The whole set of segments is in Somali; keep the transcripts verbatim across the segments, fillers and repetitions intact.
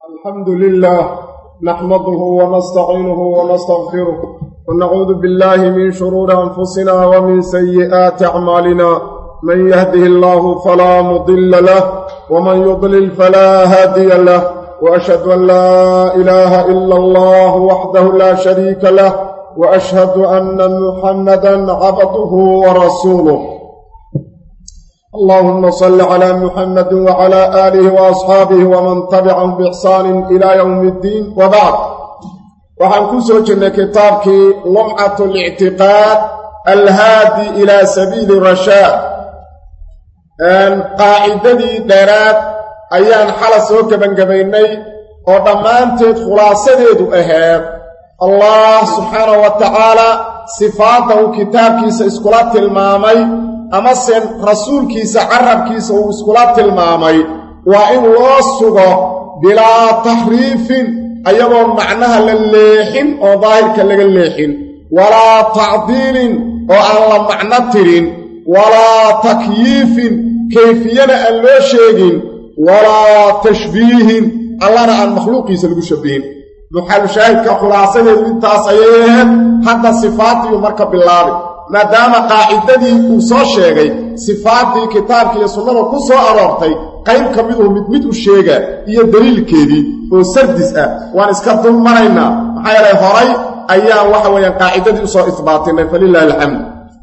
الحمد لله نحمده ونستعينه ونستغفره ونعوذ بالله من شرور أنفسنا ومن سيئات أعمالنا من يهده الله فلا مضل له ومن يضلل فلا هادي له وأشهد أن لا إله إلا الله وحده لا شريك له وأشهد أن محمدا عبده ورسوله اللهم صل على محمد وعلى آله وأصحابه ومن تبعهم بإحسان إلى يوم الدين وبعد وحنكون سوچنا كتابك لمعة الاعتقاد الهادي إلى سبيل الرشاد أن قاعدة دارات أيان حال سوك بن قبيني ودمانتت خلاصة أهاب الله سبحانه وتعالى صفاته كتابك سيسكولات المامي أما سن رسول كيسا عرب كيسا وإسكولات المامي وإن وصغه بلا تحريف أيضا معناها للليحن أو ظاهر كالليحن ولا تعديل وأن معنى ترين ولا تكييف كيفينا اللوشيقين ولا تشبيه الله أن مخلوق يسلقوا شبهين نحال شاهد كخلاصة للتاس أيهن حتى صفاتي ومركب بالله ما دام قاعدتي وصو شيغي صفاتي كتابك يا سنه كسو ارورتay qayb kamid oo mid mid u sheega iyo daliilkeedii oo sardis ah waan iska dul marayna waxa yaray horay ayaa waxa weeyaan qaacidadii soo isbaatinay falillahi alhamd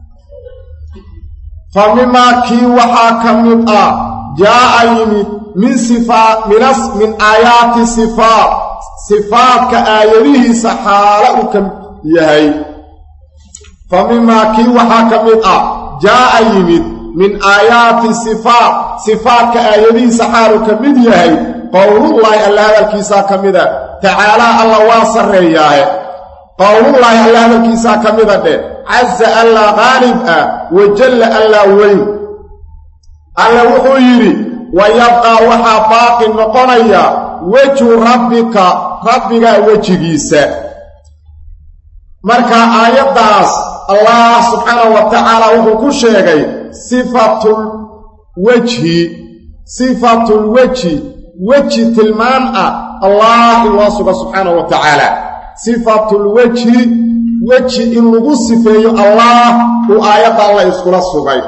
famima ki waxa kamid ah jaa yimid min sifat minas min ayati sifat sifat ka ayadihi sahala u kam yahay فمما كي وحا كميدا جاء يمد من آيات الصفات صفات كآيدي سحار كميد يهي قول الله الله الكيسا كميدا تعالى الله واصر رياه قول الله الله الكيسا كميدا عز الله غالب وجل الله وين الله وحيري ويبقى وحا باقي النقنية وجه ربك ربك وجهيسا مركا آيات داس الله سبحانه وتعالى وحكو شيغي صفة الوجه صفة الوجه وجه تلمان الله الواصف سبحانه وتعالى صفة الوجه وجه إن لغو صفيه الله وآيات الله يسكن الصغير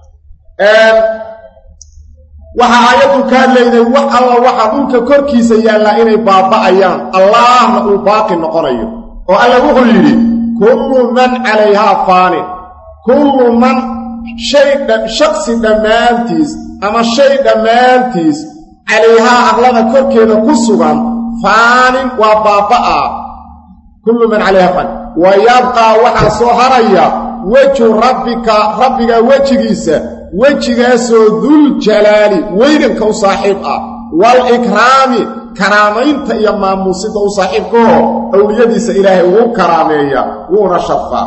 وحا آيات كان ليدي وحا الله وحدوك كوركي سيالا إني بابا أيام الله نقول باقي نقرأيه وقال له يريد كل من عليها فاني كل من شيء شخص دمانتيس أما شيء دمانتيس عليها أغلب كركينا كسوغان فان وباباء كل من عليها فان ويبقى وحصو هريا وجه ربك ربك وجهيسا وجهيسا ذو الجلال وينك وصاحبها والإكرام كرامين تأيما موسيقى وصاحبكو أولياديس إلهي وهو كرامية وهو نشفا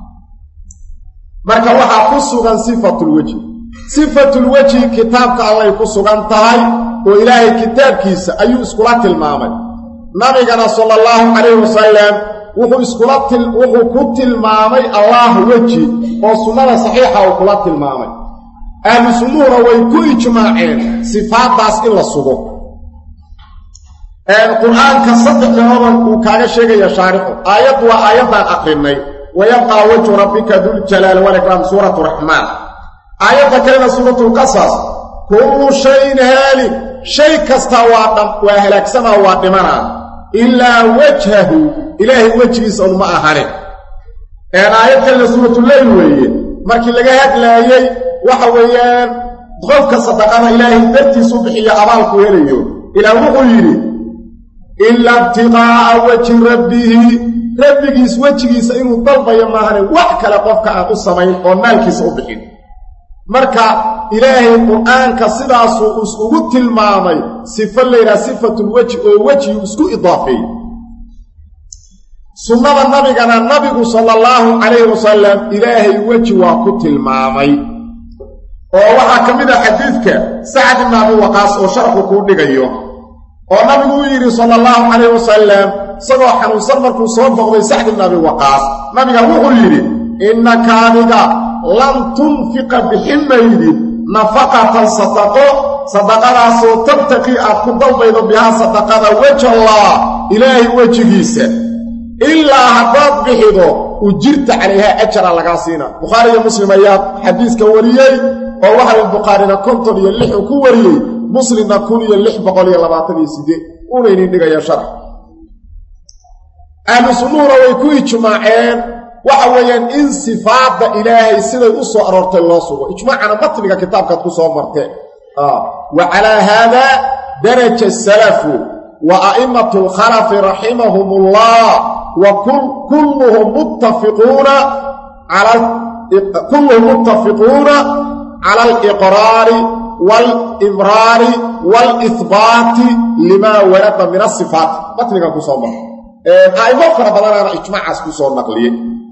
مركا وحا قصوغان صفة الوجه صفة الوجه كتابك الله يقصوغان تهي وإلهي كتاب كيسا أيو اسكولات المامي نبينا صلى الله عليه وسلم وهو اسكولات وهو كت المامي الله وجه وصنة صحيحة وكولات المامي أهل سنورة ويكو إجماعين صفات باس إلا الصدق القرآن كصدق لهم وكان شيء يشارحه آيات وآيات أقرني ويبقى وجه ربك ذو الجلال والإكرام سورة الرحمن آيات كلمة سورة القصص كل شيء هالك شيء كستوى وهلك سما واتمنا إلا وجهه إلهي وجهه سأل ما أهره آيات كلمة سورة الليل وهي markii laga hadlaayay waxa weeyaan qofka sadaqada ilaahay dartii subxiya abaalku helayo ila wuxuu yiri illa ibtiqaa wajhi rabbih rabbigiis wajigiisa inuu dalbayo maahan wax kale qofka aan u samayn oo maalkiisa u bixin marka ilaahay quraanka sidaas uu ugu tilmaamay sifo leeyahay sifatul wajhi oo wajhi isku idaafay sunnada nabigana nabigu sallallahu alayhi wasallam ilaahay wajhi waa ku tilmaamay oo waxa kamid ah xadiidka Sa'd ibn Abi Waqqas oo sharxu ku dhigayo oo nabigu yiri sallallahu alayhi wasallam sagoo xanuunsan markuu soo boqday Sa'd ibn Abi Waqqas nabiga wuxuu yiri innaka aniga lam tunfiqa bihimmaydi nafaqatan sadaqo sadaqadaasoo tabtaqii aad ku dalbaydo bihaa sadaqada wajha allah ilaahay wejigiisa ilaa haddaad bixido ujirta calayhaa ajara lagaa siina bukhaari iyo muslim ayaa xadiiska wariyey oo waxa bukhaarina konton iyo lix ku wariyey muslimna kun iyo lix boqol iyo labaatan iyo siddeed unaynin dhigaya sharax ahlu sunnuhuna way ku ijmaaceen waxa weeyaan in sifaadda ilaahay siday u soo aroortay loo sugo ijmaacana matniga kitaabkaad ku soo martee wa calaa haadaa daraja salafu wa a'immatu lkhalafi raximahumullah wa kulluhum muttafiquuna cala kulluhum muttafiquuna cala aliqraari waalimraari waalihbaati limaa warada min asifaati matnigan ku soo martay a'imo fara badanaana ijmaacaas ku soo naqliyey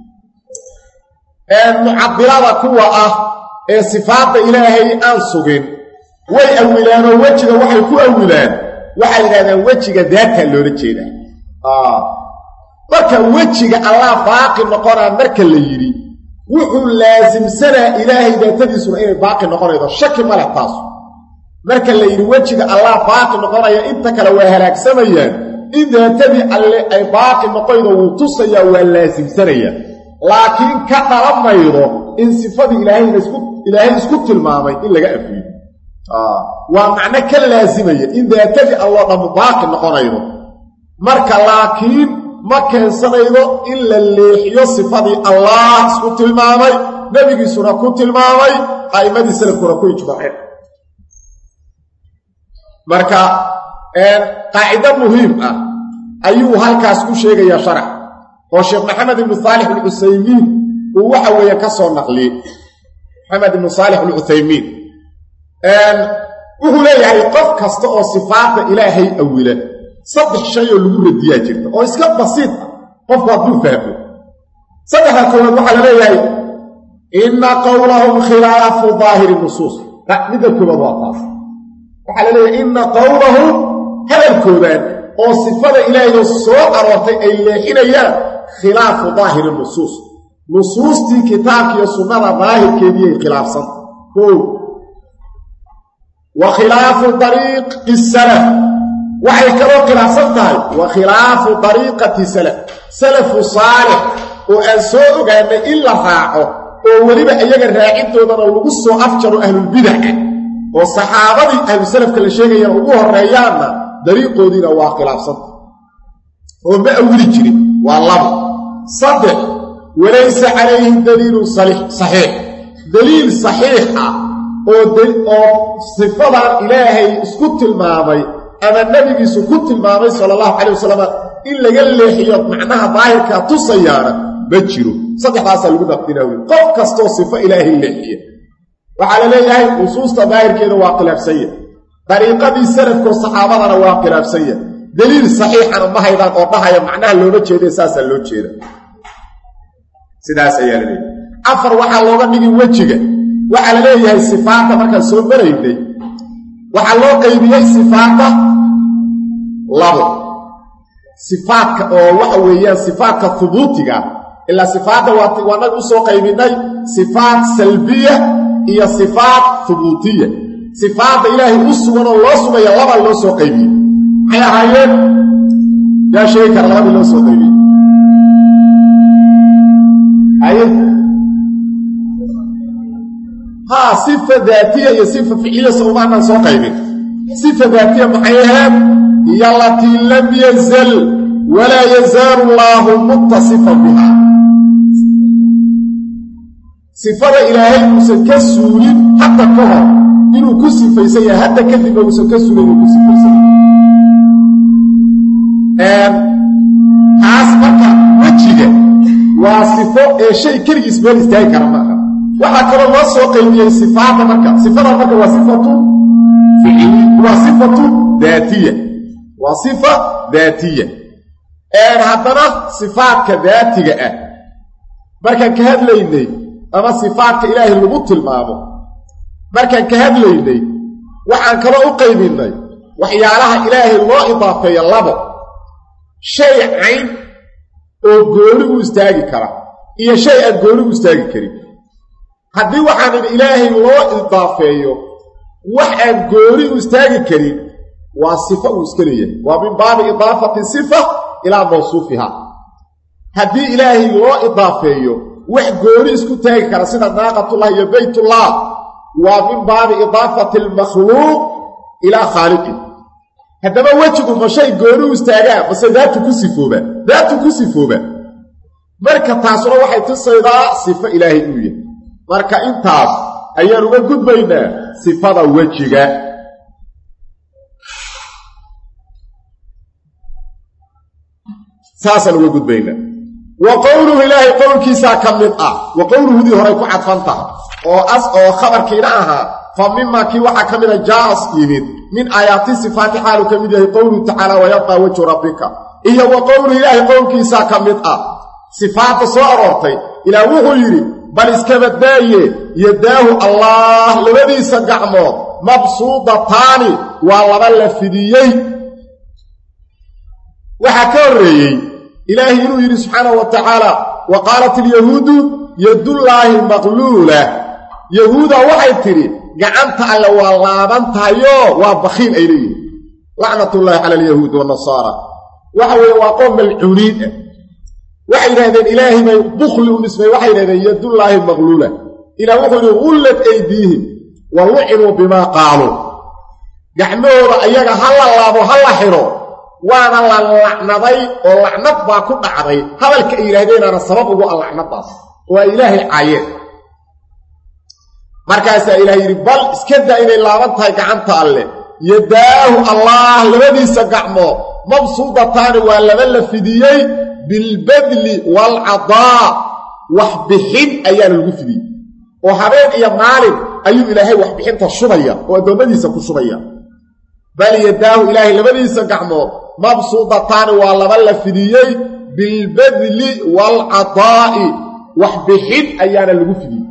mucadilada kuwa ah ee sifaadda ilaahay aan sugin way awilaanoo wejiga waxay ku awilaan waxay yidhahdaan wejiga daataa loola jeedaa marka wejiga allah baaqi noqonaa marka la yidhi wuxuu laasimsanaa ilaahay daatadiisuna inay baaqi noqonaydo shaki ma leh taasu marka la yidhi wejiga allah baaqi noqonaya inta kale waa halaagsamayaan in daatadii alle ay baaqi noqoydo wuu tusayaa waa laasimsanayaa laakiin ka dhalamaydo in sifadii ilaahayna isku ilaahay isku tilmaamay in laga afiyo waa macno ka laasimaya in daatadii alloo dhammu baaqi noqonaydo marka laakiin ma keensanaydo in la leexiyo sifadii allah isku tilmaamay nebigiisuna ku tilmaamay a'immadii salafkuna ku ijmaaceen marka qaacido muhiim ah ayuu halkaas ku sheegayaa sharax oo sheekh maxamed ibnu saalix alcuthaymiin uu waxa weeye ka soo naqliyey maxamed ibnu saalix alcuthaymiin wuxuu leeyahay qof kasta oo sifaadda ilaahay awila saddex shay oo lagu radiyaa jirta oo iska basiid ah qofku hadduu fahmo saddexda koowaad waxaa la leeyahay inna qowlahum khilaafu daahiri nusuus midda koowaad waa taas waxaa la leeyahay inna qowlahum hadalkoodaan oo sifada ilaahay soo aroortay ay leexinayaan khilaafu daahiri nusuus nusuustii kitaabka iyo sunnada daahirkeedii ay khilaafsan kow wa khilaafu dariiqi salaf waxay kaloo khilaafsan tahay wa khilaafu dariiqati salaf salafu saalix oo aan soo ogaanay in la raaco oo weliba iyaga raacidoodana lagu soo afjaro ahlulbidaca oo saxaabadii ahlu salafka la sheegayana ugu horreeyaanna dariiqoodiina waa khilaafsanta oo ma awili jirin waa labo saddex walaysa calayhi daliilun saxiix daliil saxiix ah oo sifadan ilaahay isku tilmaamay ama nebigiisu ku tilmaamay sala allahu calay wasalam in laga leexiyo macnaha daahirkaa tusayaana ma jiro saddexdaasaa lagu naqdinaa wey qof kastoo sifo ilaahay leexiya waxaa la leeyahay nusuusta daahirkeeda waa khilaafsanya dariiqadii salafkoo saxaabadana waa khilaafsanya daliil saxiixana ma haydaan oo dhahaya macnaha looma jeeda saasaa loo jeeda sidaas ayaa la leeyahay afar waxaa looga dhigi wejiga waxaa la leeyahay sifaadda markaan soo maraynay waxaa loo qaybiyey sifaadda labo sifaadka oo waxa weeyaan sifaadka hubuutiga ilaa sifaadda waa nag u soo qaybinay sifaad salbiya iyo sifaad hubuutiya sifaadda ilaahay u sugan oo loo sugaya laba loo soo qaybiyey maxay ahaayeen yaa sheegi kara labadii loo soo qaybiyey haye haa sifa daatiya iyo sifa ficliya soomaanaan soo qaybin sifa daatiya maxay ahayd hiya allatii lam yazal walaa yazaalu allaahu muttasifan biha sifada ilaahay uusan ka suulin hadda ka hor inuu ku sifaysan yahay hadda kadibna uusan ka suulin inuu ku sifaysan yahay taas marka wejiga waa sifo ee shay keligiis meel istaagi kara maaha waxaa kaloo loo soo qaybiyey sifaadda marka sifada marka waa sifatu waa sifatu daatiya waa sifa daatiya een haddana sifaadka daatiga ah markaan ka hadlaynay ama sifaadka ilaahay lagu tilmaamo markaan ka hadlaynay waxaan kaloo u qaybinnay waxyaalaha ilaahay loo idaafeeya labo shay cayn oo gooni u istaagi kara iyo shay aan gooni u istaagi karin haddii waxaan idhi ilaahay loo idaafeeyo وحن قوري استاقي كريم وصفة واسكرية ومن باب إضافة صفة إلى موصوفها هذه إلهي الله إضافيه وحن قوري اسكو تاقي كرسنا ناقة الله يبيت الله ومن باب إضافة المخلوق إلى خالقه هذا ما وجهكم فشيء قولوا استاغا بس ذات كسفوبه ذات كسفوبه marka taas oo waxay tusaydaa sifa ilaahi uu yahay marka intaas ayaan uga gudbaynaa sifada wajiga saasan uga gudbaynaa wa qawluhu ilaahi qawlkiisa kamid ah wa qawluhu di hore ku cadfanta oo as oo khabarkiina aha فمما كي وحا كمنا جاء يمين من آيات صفات حاله كمده قوله تعالى ويبقى وجه ربك إيا وقول إله قول كيسا كمده صفات صورتي إلى وحو يري بل اسكبت دايه يداه الله لبدي سقعمه مبسوطتان والله فديي وحكري إلهي يري سبحانه وتعالى وقالت اليهود يد الله مغلولة يهودا وحي تري gacanta alla waa laabantayo waa bakhiil ay leeyihiin la'natullahi ala al-yahuud wa nasara waxa weeye waa qoom malcuuniin waxay yiraahdeen ilaahi bay bukhli u nisbay waxay yiraahdeen yadullahi maghlula ila wuxuu qullat aydihim wa lu'inu bima qaalu gacmooda ayaga hal laabo hal xiro waana la lacnaday oo lacnad baa ku dhacday hadalka ay yiraahdeen ana sabab ugu lacnadaas waa ilaahi aayad markaas ilaahay yiri bal iska daa inay laaban tahay gacanta alle yadaahu allah labadiisa gacmo mabsuudatan waa laba la fidiyay bil badli wal adaa wax bixin ayaa lagu fidiyay oo habeen iyo maalin ayuu ilaahay wax bixinta shubaya oo adoomadiisa ku shubaya bal yadaahu ilaahay labadiisa gacmo mabsuudatan waa laba la fidiyay bil badli wal adaa wax bixin ayaa lagu fidiyay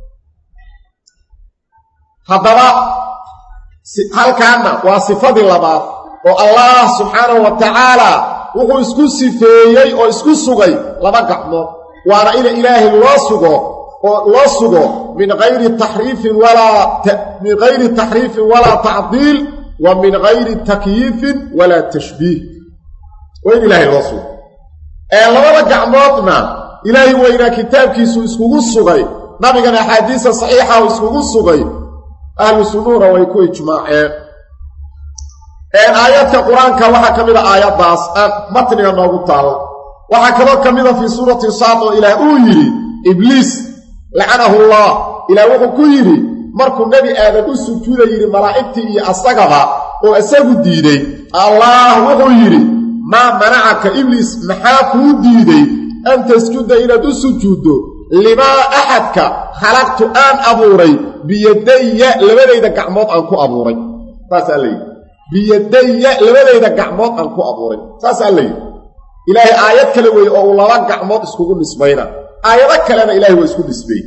haddaba halkaana waa sifadii labaad oo Allah subhanahu wa ta'ala wuxuu isku sifeeyay oo isku sugay laba gacmood waana ila ilaahi loo sugo oo loo sugo min ghayri tahrif wala min ghayri tahrif wala ta'dil wa min ghayri takyif wala tashbih wa ilaahi loo sugo ee labada gacmoodna ilaahi wayna kitaabkiisu isku sugay nabigana xadiisa saxiixa oo isku sugay أهل السنورة ويكون إجماعين إن آيات القرآن كوحا كميدة آيات باس متنها نوغو تعالى وحا كذا كميدة في سورة الصاد إلى أويري إبليس لعنه الله إلى وحو كيري مركو النبي آدم السجود يري ملائكتي أصدقها وأساقوا الديدي الله وحو يري ما منعك إبليس محاكو الديدي أن تسجد إلى السجود لما أحدك خلقت آن أبوري بيدي لبديد قعمود أنكو أبوري فاسأل لي بيدي لبديد قعمود أنكو أبوري فاسأل لي إلهي آيات كلمة أو الله قعمود اسكوكو نسبينا آيات كلمة إلهي واسكو نسبين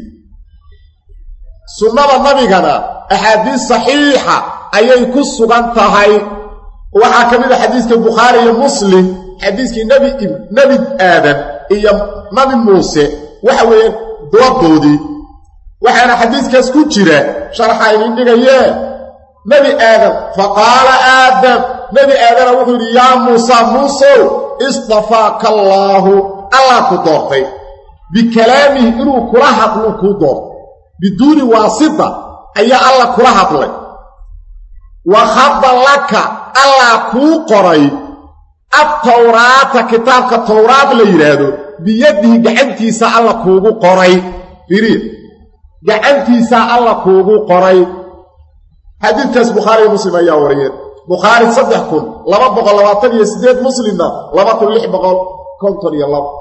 سنة النبي كان أحاديث صحيحة أي كسو بانتهاي وحاكمين حديث البخاري ومسلم حديث النبي نبي آدم إيا نبي موسى وحوين دوابودي وحنا حديث كاسكو جيره شرحاين دغيه نبي ادم فقال ادم نبي ادم وحو يا موسى موسى اصطفاك الله الله كدورتي بكلامه انه كلا حدلو كدور بدون واسطه اي الله كلا حدلي وخض لك الله كو قري التوراة كتابك التوراة ليرادو بيده غعنتيسا الله كوغو قري فيري غعنتيسا الله كوغو قري حديث كاس بخاري ومسلم يا وريه بخاري صدحكم لما بقى لواتن يسديد مسلمنا لما تلح بقى كنتر يا الله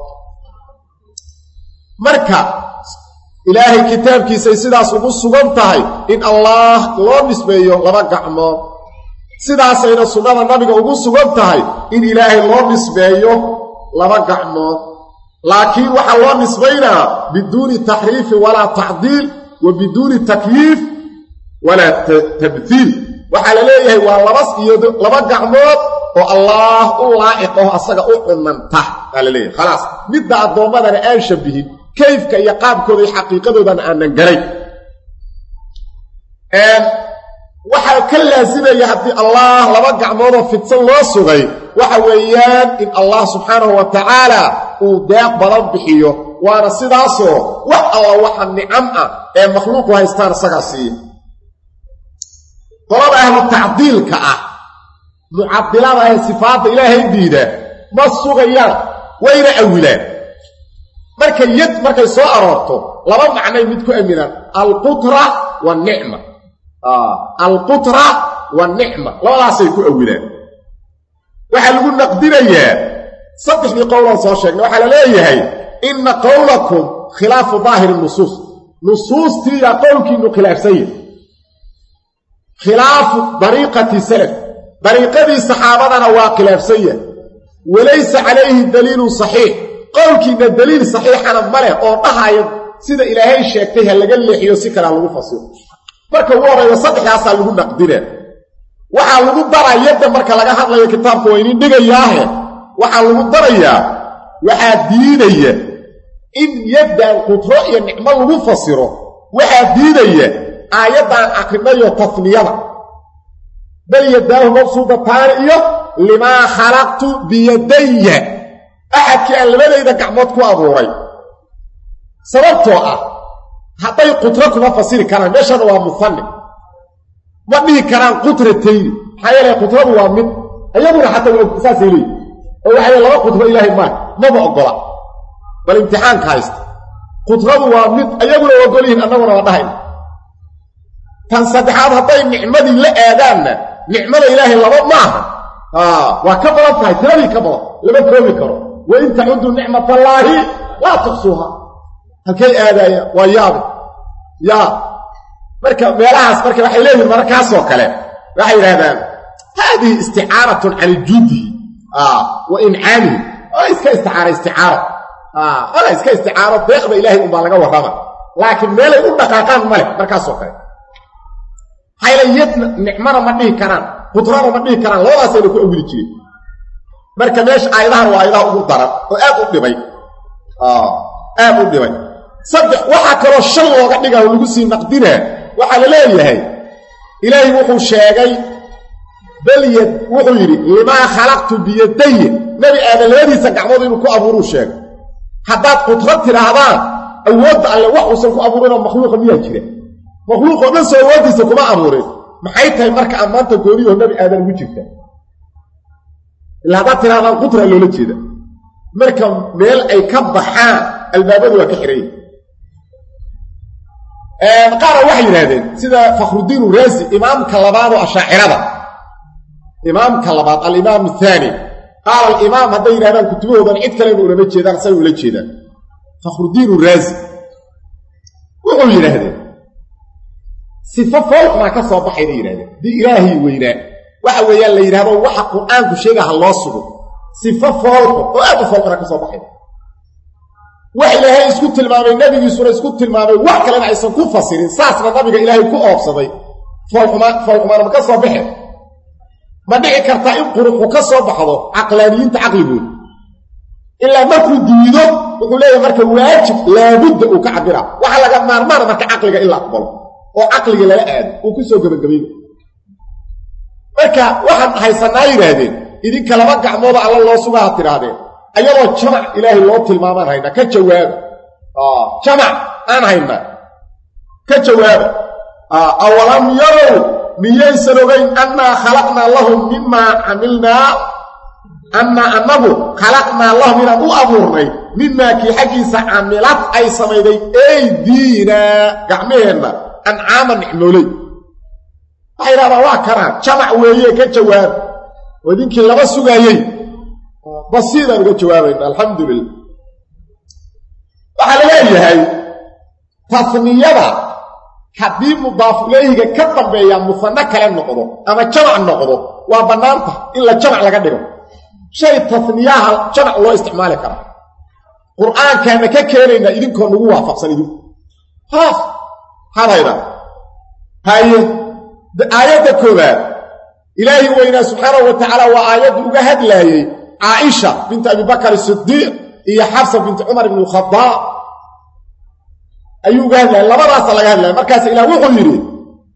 مركا إلهي كتاب كيسا سيداس ugu sugan tahay in Allah loo nisbeeyo laba gacmood sidaas ayna sunnada nabiga ugu sugan tahay in Ilaahay loo nisbeeyo laba gacmood laakiin waxa loo nisbeeynaa biduni tahrif wala ta'dil wa biduni takyif wala tabthil waxa la leeyahay waa laba iyo laba gacmood oo Allah u laa'iqo asaga u cunanta la leeyahay خلاص midda adoomadana aan shabihin كيف كي يقابكو ذي حقيقة بان أنن قري waxa ka laasimaya hadii Allah laba gacmood oo fidsan loo sugay waxa weeyaan in Allah subhanahu wa ta'ala uu deeq badan bixiyo waana sidaasoo wax alla waxa nicam ah ee makhluuq haystaan sagaasi طلب أهل التعديل كأه معدلات صفات إلهي ديدة ما الصغير وين أولاد مركا يد مركا سوء أرارته لما معنى يمدكو أمنا القطرة والنعمة آه. القطرة والنعمة لا سيكو أولاد وحال قلنا قدر إياه صدقني قولا صاشق وحال لا إياه إن قولكم خلاف ظاهر النصوص نصوص تي قولك إنه خلاف سيد خلاف طريقة السلف طريقة الصحابة وخلاف سيء وليس عليه دليل صحيح قولك إن الدليل صحيح أنا بمره أو نهاية سيدة إلهي الشيكتها اللي قال لي حيوسيك على الغفصير مركا وورا يصدق ياسا لغو نقدره وحا لغو درى يبدا مركا لغا حد لغا كتاب كوينين ديغا ياه وحا لغو درى وحا ديني إن يبدا القطرة ينعمل لغو فصيره وحا ديني آياتان أقرنية تثنية بل يداه مبسوطتان إيه لما خلقت بيدي أحد كأن لماذا إذا كعمتكو أبوري سببتو أه حتى يقطركو مفصير كان ميشان هو مثنى ما به كان قطرتين حيالا يقطره هو من أيضا حتى الأساس إليه هو حيالا لا قطر إلهي ما ما بأقلا بل امتحان كايست قطره هو من أيضا وقليهن أنه ونوضحين كان صدحات هطي النعمة اللي آدامنا نعمة إلهي الله معها آه وكبرت هاي ترابي كبرت لما ترابي كبرت وإن تعودوا نعمة الله لا تقصوها هكي آدايا ويابي يا مركب ميلاس مركب وحي ليه المركاس وكلام وحي رهبان هذه استعارة عن الجود آه وإنعامي وليس كاستعارة استعارة آه وليس كاستعارة بيخبى إلهي أمبالغة ورغم لكن ميلا يقول دقاقان ملك مركاس وكلام حيلا يدنا نعمنا ما ديه كران قطرانا ما ديه كران لولا سيدكو أولي جيري مركا ميش آيدها وآيدها أقول ضرب وآب أبني بي آه آب أبني بي صدق وحا كرو الشل وقعدقا ولقسي نقدنا وحا لليه هاي إلهي وحو شاقي بل يد وحو يري لما خلقت بيدي نبي آدم الذي سقعمضي نكو أبورو شاقي حداد قطرت لهذا أود على وحو سنكو أبورونا مخلوق مياه جيري مخلوق ودن سو وديسا kuma abuurin maxay tahay marka amaanta gooriyo nabi aadan ugu jirta ila hada tiraada qutra loo jeeda marka meel ay ka baxaan albaabadu waa ka xiray ee qaar waxay yiraahdeen sida Fakhruddin Razi imaamka labaad oo ashaacirada imaamka labaad al-imaam thani qaal al-imaam haday yiraahdaan kutubahoodan cid kale inuu lama jeedaan say ula jeedaan Fakhruddin Razi wuxuu yiraahdeen صفة فوق ما كسر بحي ليرهده دي إلهي ويناه waxa weeyaan la yiraahdo waxa quraanku sheegaha loo sugo sifo fawq oo aad fawq ka soo baxay wax ilaahay isku tilmaamay nabigiisuna isku tilmaamay wax kale aysan ku fasirin saasna nabiga ilaahay ku oobsaday fawq ma fawq ma ka soo baxay ma dhici karta in quruxu ka soo baxdo aqlaaniyiinta aqligood illa markuu diido wuxuu leeyahay marka waajib la budda uu ka cabira waxa laga maarmaan marka aqliga illa aqbal oo aqliga la aad uu ku soo gabagabay marka waxaan haysanaa yiraahdeen idinka laba gacmood alla loo sugaa tiraadeen ayadoo jamac ilaahi loo tilmaamaan hayna ka jawaab ah jamac aan hayna ka jawaab ah awalam yaru miyaysanugayn anna khalaqna lahum mimma amilna anna annahu khalaqna lahum min aburray mimma ki haqiisa amilat ay samayday aydiina gacmeena an'aaman nicmoolay ayraada waa karaan jamac weeye ka jawaab wadinkii laba sugaayay basiida uga jawaabayna alxamdulillah waxa la leeyahay tasniyada hadii mudaaf ilayhiga ka dambeeya musanna kale noqdo ama jamac noqdo waa banaanta in la jamac laga dhigo shay tasniyaha jamac loo isticmaali karo quraanka ka keenayna idinkoo nagu waafaqsan idinku ha hadayda haye آيات كوبات إلهي وإنا سبحانه وتعالى وآيات أغهد لاي عائشة بنت أبي بكر الصديق هي حفصة بنت عمر بن الخطاب أيها أغهد لاي لما رأس الله أغهد لاي مركز إله وغيره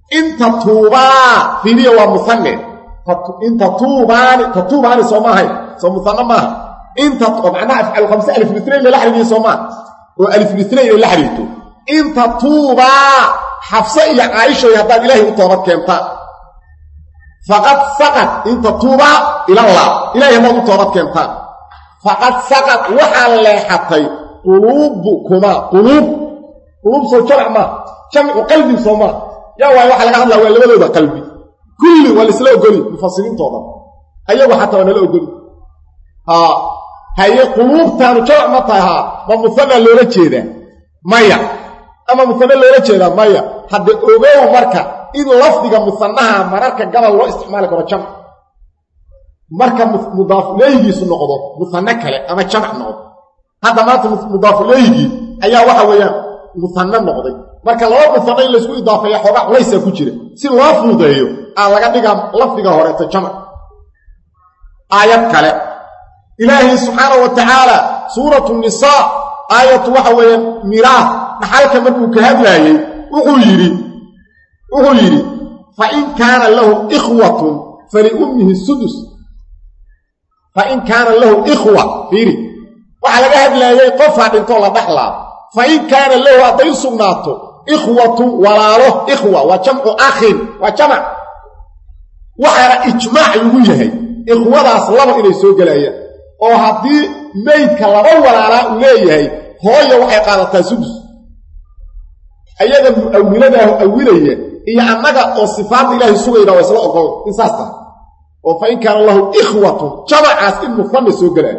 in tatuubaa fiiriya waa musanne in tatuubaani tatuubaani soo maahay soo musanne maaha in tatuub macnaha afcaal khamsa alif lithnayn la xiriiriyo soo maaha oo alif lithnayn la xiriirto in tatuubaa xafsa iyo caaisha haddaad ilaahay u toobad keentaan faqad saqad in tatuubaa ila allah ilaahay ma u toobad keentaan faqad saqad waxaa leexatay quluubukuma quluub quluub soo jamac ma jamcu qalbi soo ma yaa waay waxa laga hadlaa waa labadooda qalbi kulli wal isla ogoli mufassiriintooda ayagu xataa wana la ogoli ha haye quluubtaanu jamac ma tahay ma musanna loola jeedaa maya ama musanna loola jeedaa maya hadda ogow marka in lafdiga musannaha mararka gabal loo isticmaali karo jamac marka mudaaf ilayhiisu noqdo musanna kale ama jamac noqdo hadda maanta mudaaf ilayhi ayaa waxa weeyaan musanna noqday marka laba musanna in la isku idaafeeyo xogaa culaysa ku jira si loo fududeeyo aan laga dhigaa lafdiga horeeto jamac aayad kale ilaahi subxaanahu wa tacaala suuratu nisaa aayatu waxa weeyaan miraas dhaxalka markuu ka hadlaayey wuxuu yidhi wuxuu yidhi fa in kaana lahu ikhwatun faliummihi sudus fa in kaana lahu ikhwa fiiri waxaa laga hadlaayey qofaa dhintoo la dhaxlaa fa in kaana lahu hadday sugnaato ikhwatu walaalo ikhwa waa jamcu akhin waa jamac waxaana ijmaac lagu yahay ikhwadaas laba inay soo gelayaan oo haddii maydka laba walaalaa uu leeyahay hooya waxay qaadataa sudus ayada mu'awiladaah awilaya iyo annaga oo sifaadda ilaahay sugayna waa isla ogol in saas tahay oo fa in kaana lahu ikhwatun jamacaas in mufanna soo gelaayo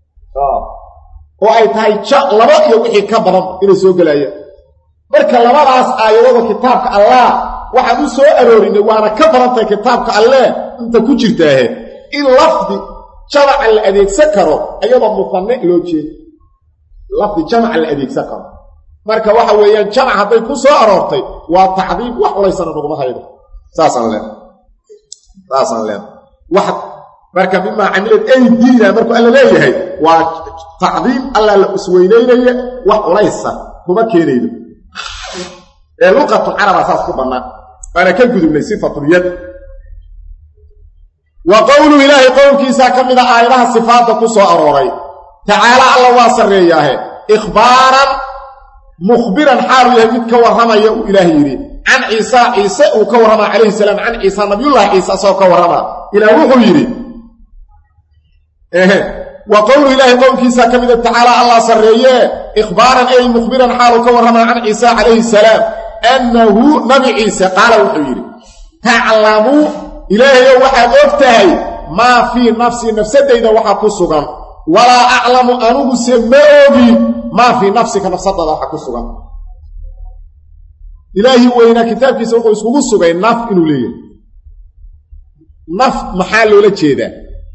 oo ay tahay laba iyo wixii ka badan inay soo gelayaan marka labadaas aayadooda kitaabka allah waxaan u soo aroorinay waana ka badantahay kitaabka alleh inta ku jirtaahe in lafdi jamaca la adeegsan karo ayadoo mufanne loo jeedo lafdi jamaca la adeegsan karo marka waxa weeyaan jamac hadday ku soo aroortay waa tacdiim wax culaysana naguma haydo saasaan leen saasaan leen wax marka bimaa camilad aydiina markuu alla leeyahay waa tacdiim alla la isweynaynaya wax culaysa kuma keenaydo ee luqatu caraba saas ku bannaan waana ka gudubnay sifatul yad wa qowlu ilaahi qowlkiisaa ka mida aayadaha sifaadda ku soo arooray tacaala alla waa sarreeyaahe ikhbaaran mukhbiran xaalu yahay mid ka warramaya uu ilaahay yidhi can ciisa ciise uu ka warramaa calayhi salaam can ciisa nabiyullaahi ciise asagoo ka warramaa ilaah wuxuu yidhi ehe wa qowlu ilaahi qowlkiisaa ka mida tacaala allah sarreeyee ikhbaaran ay mukhbiran xaalu ka warramaa can ciisa calayhi salaam annahu nabi ciise qaala wuxuu yidhi taclamuu ilaahayow waxaad og tahay maa fii nafsii nafsaddayda waxaa ku sugan walaa aclamu aniguse ma ogi maa fii nafsika nafsadada waxa ku sugan ilaahii weynaa kitaabkiisa wuxuu iskugu sugay naf inuu leeyahay naf maxaa loola jeedaa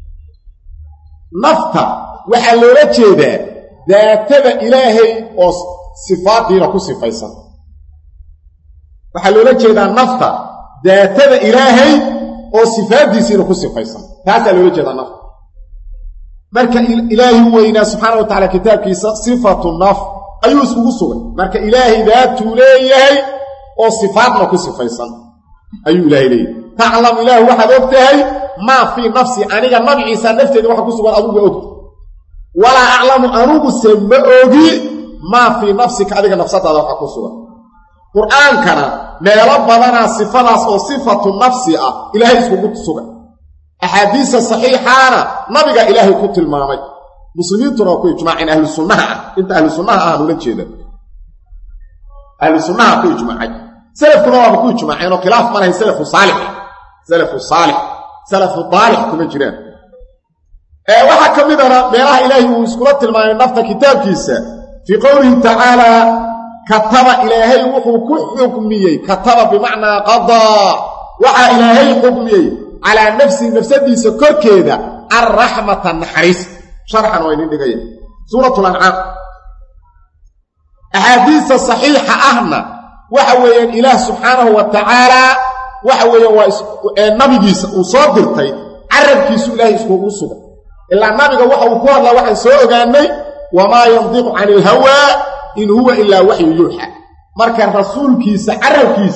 nafta waxaa loola jeedaa daatada ilaahay oo sifaaddiina ku sifaysan waxaa loola jeedaa nafta daatada ilaahay oo sifaaddiisiina ku sifaysan taasaa loola jeedaa nafta marka ilaahi weynaa subxaana wa tacala kitaabkiisa sifatu naf ayuu iskugu sugay marka ilaahay daatuu leeyahay oo sifaadna ku sifaysan ayuu ilaahay leeyahay taclam ilaahu waxaad og tahay maa fii nafsi aniga nabi ciisa nafteeda waxa ku sugan adugu waa ogta walaa aclamu aniguse ma ogi maa fii nafsika adiga nafsadaada waxa ku sugan qur'aankana meelo badanaa sifadaas oo sifatu nafsi ah ilaahay iskugu sugay axaadiisa saxiixaana nabiga ilaahay ku tilmaamay muslimiintuna waa ku ijmaaceen ahlu sunnaha ah inta ahlu sunnaha ah nula jeeda ahlu sunnaha ku ijmaacay salafkuna waaba ku ijmaaceen oo khilaaf ma lahayn salafu saalix salafu saalix salafu daalix kuma jiraan ee waxaa ka midana meelaha ilaahay uu iskula tilmaamay nafta kitaabkiisa fii qowlihi tacaala kataba ilaahay wuxuu ku xukmiyey kataba bimacnaa qadaa waxaa ilaahay xukmiyey calaa nafsihi nafsadiisa korkeeda alraxmata naxariis sharxan waa idin dhigaya suuratul ancaam axaadiista saxiixa ahna waxa weeyaan ilaah subxaanahu wa tacaalaa waxa weeyaan waa nabigiisa uu soo dirtay carabkiisu ilaahay iskugu sugay ilaa nabiga waxa uu ku hadlaa waxaan soo ogaanay wamaa yandiqu cani ilhawaa in huwa ilaa waxyu yuuxa marka rasuulkiisa carabkiisa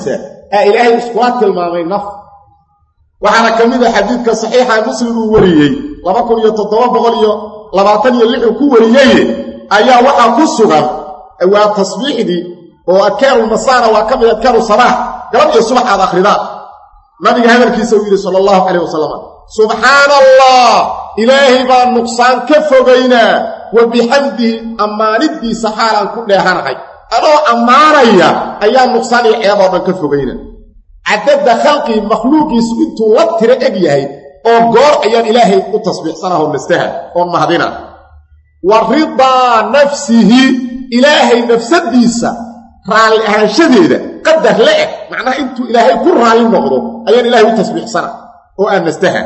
إلهي إسكوات المامين نف وحنا كميدة حديثك صحيحة مسلم وريي لما كن يتطواب غليو لما تني اللحو كو وريي أيها وحا كسوغا وتصبيح دي وأذكار النصارى وكمل أذكار الصباح قرب يصبح على آخر ذا نبي هذا الكيسوي صلى الله عليه وسلم سبحان الله إلهي بان نقصان كفو بينا وبحمده أماندي سحالا كلها هنحي أنا أمانيا أيام نقصان عيابا من كفو بينا عدد خلقي مخلوقي سوينتو لطر أجيهي أو قور أيام إلهي التصبيح سنه المستهل ومهدنا ورضا نفسه إلهي نفسه ديسا رالي أهان شديدة قدر لأك معناه أنتو إلهي كل رالي النغضو أيام إلهي التصبيح سنه وأن نستهل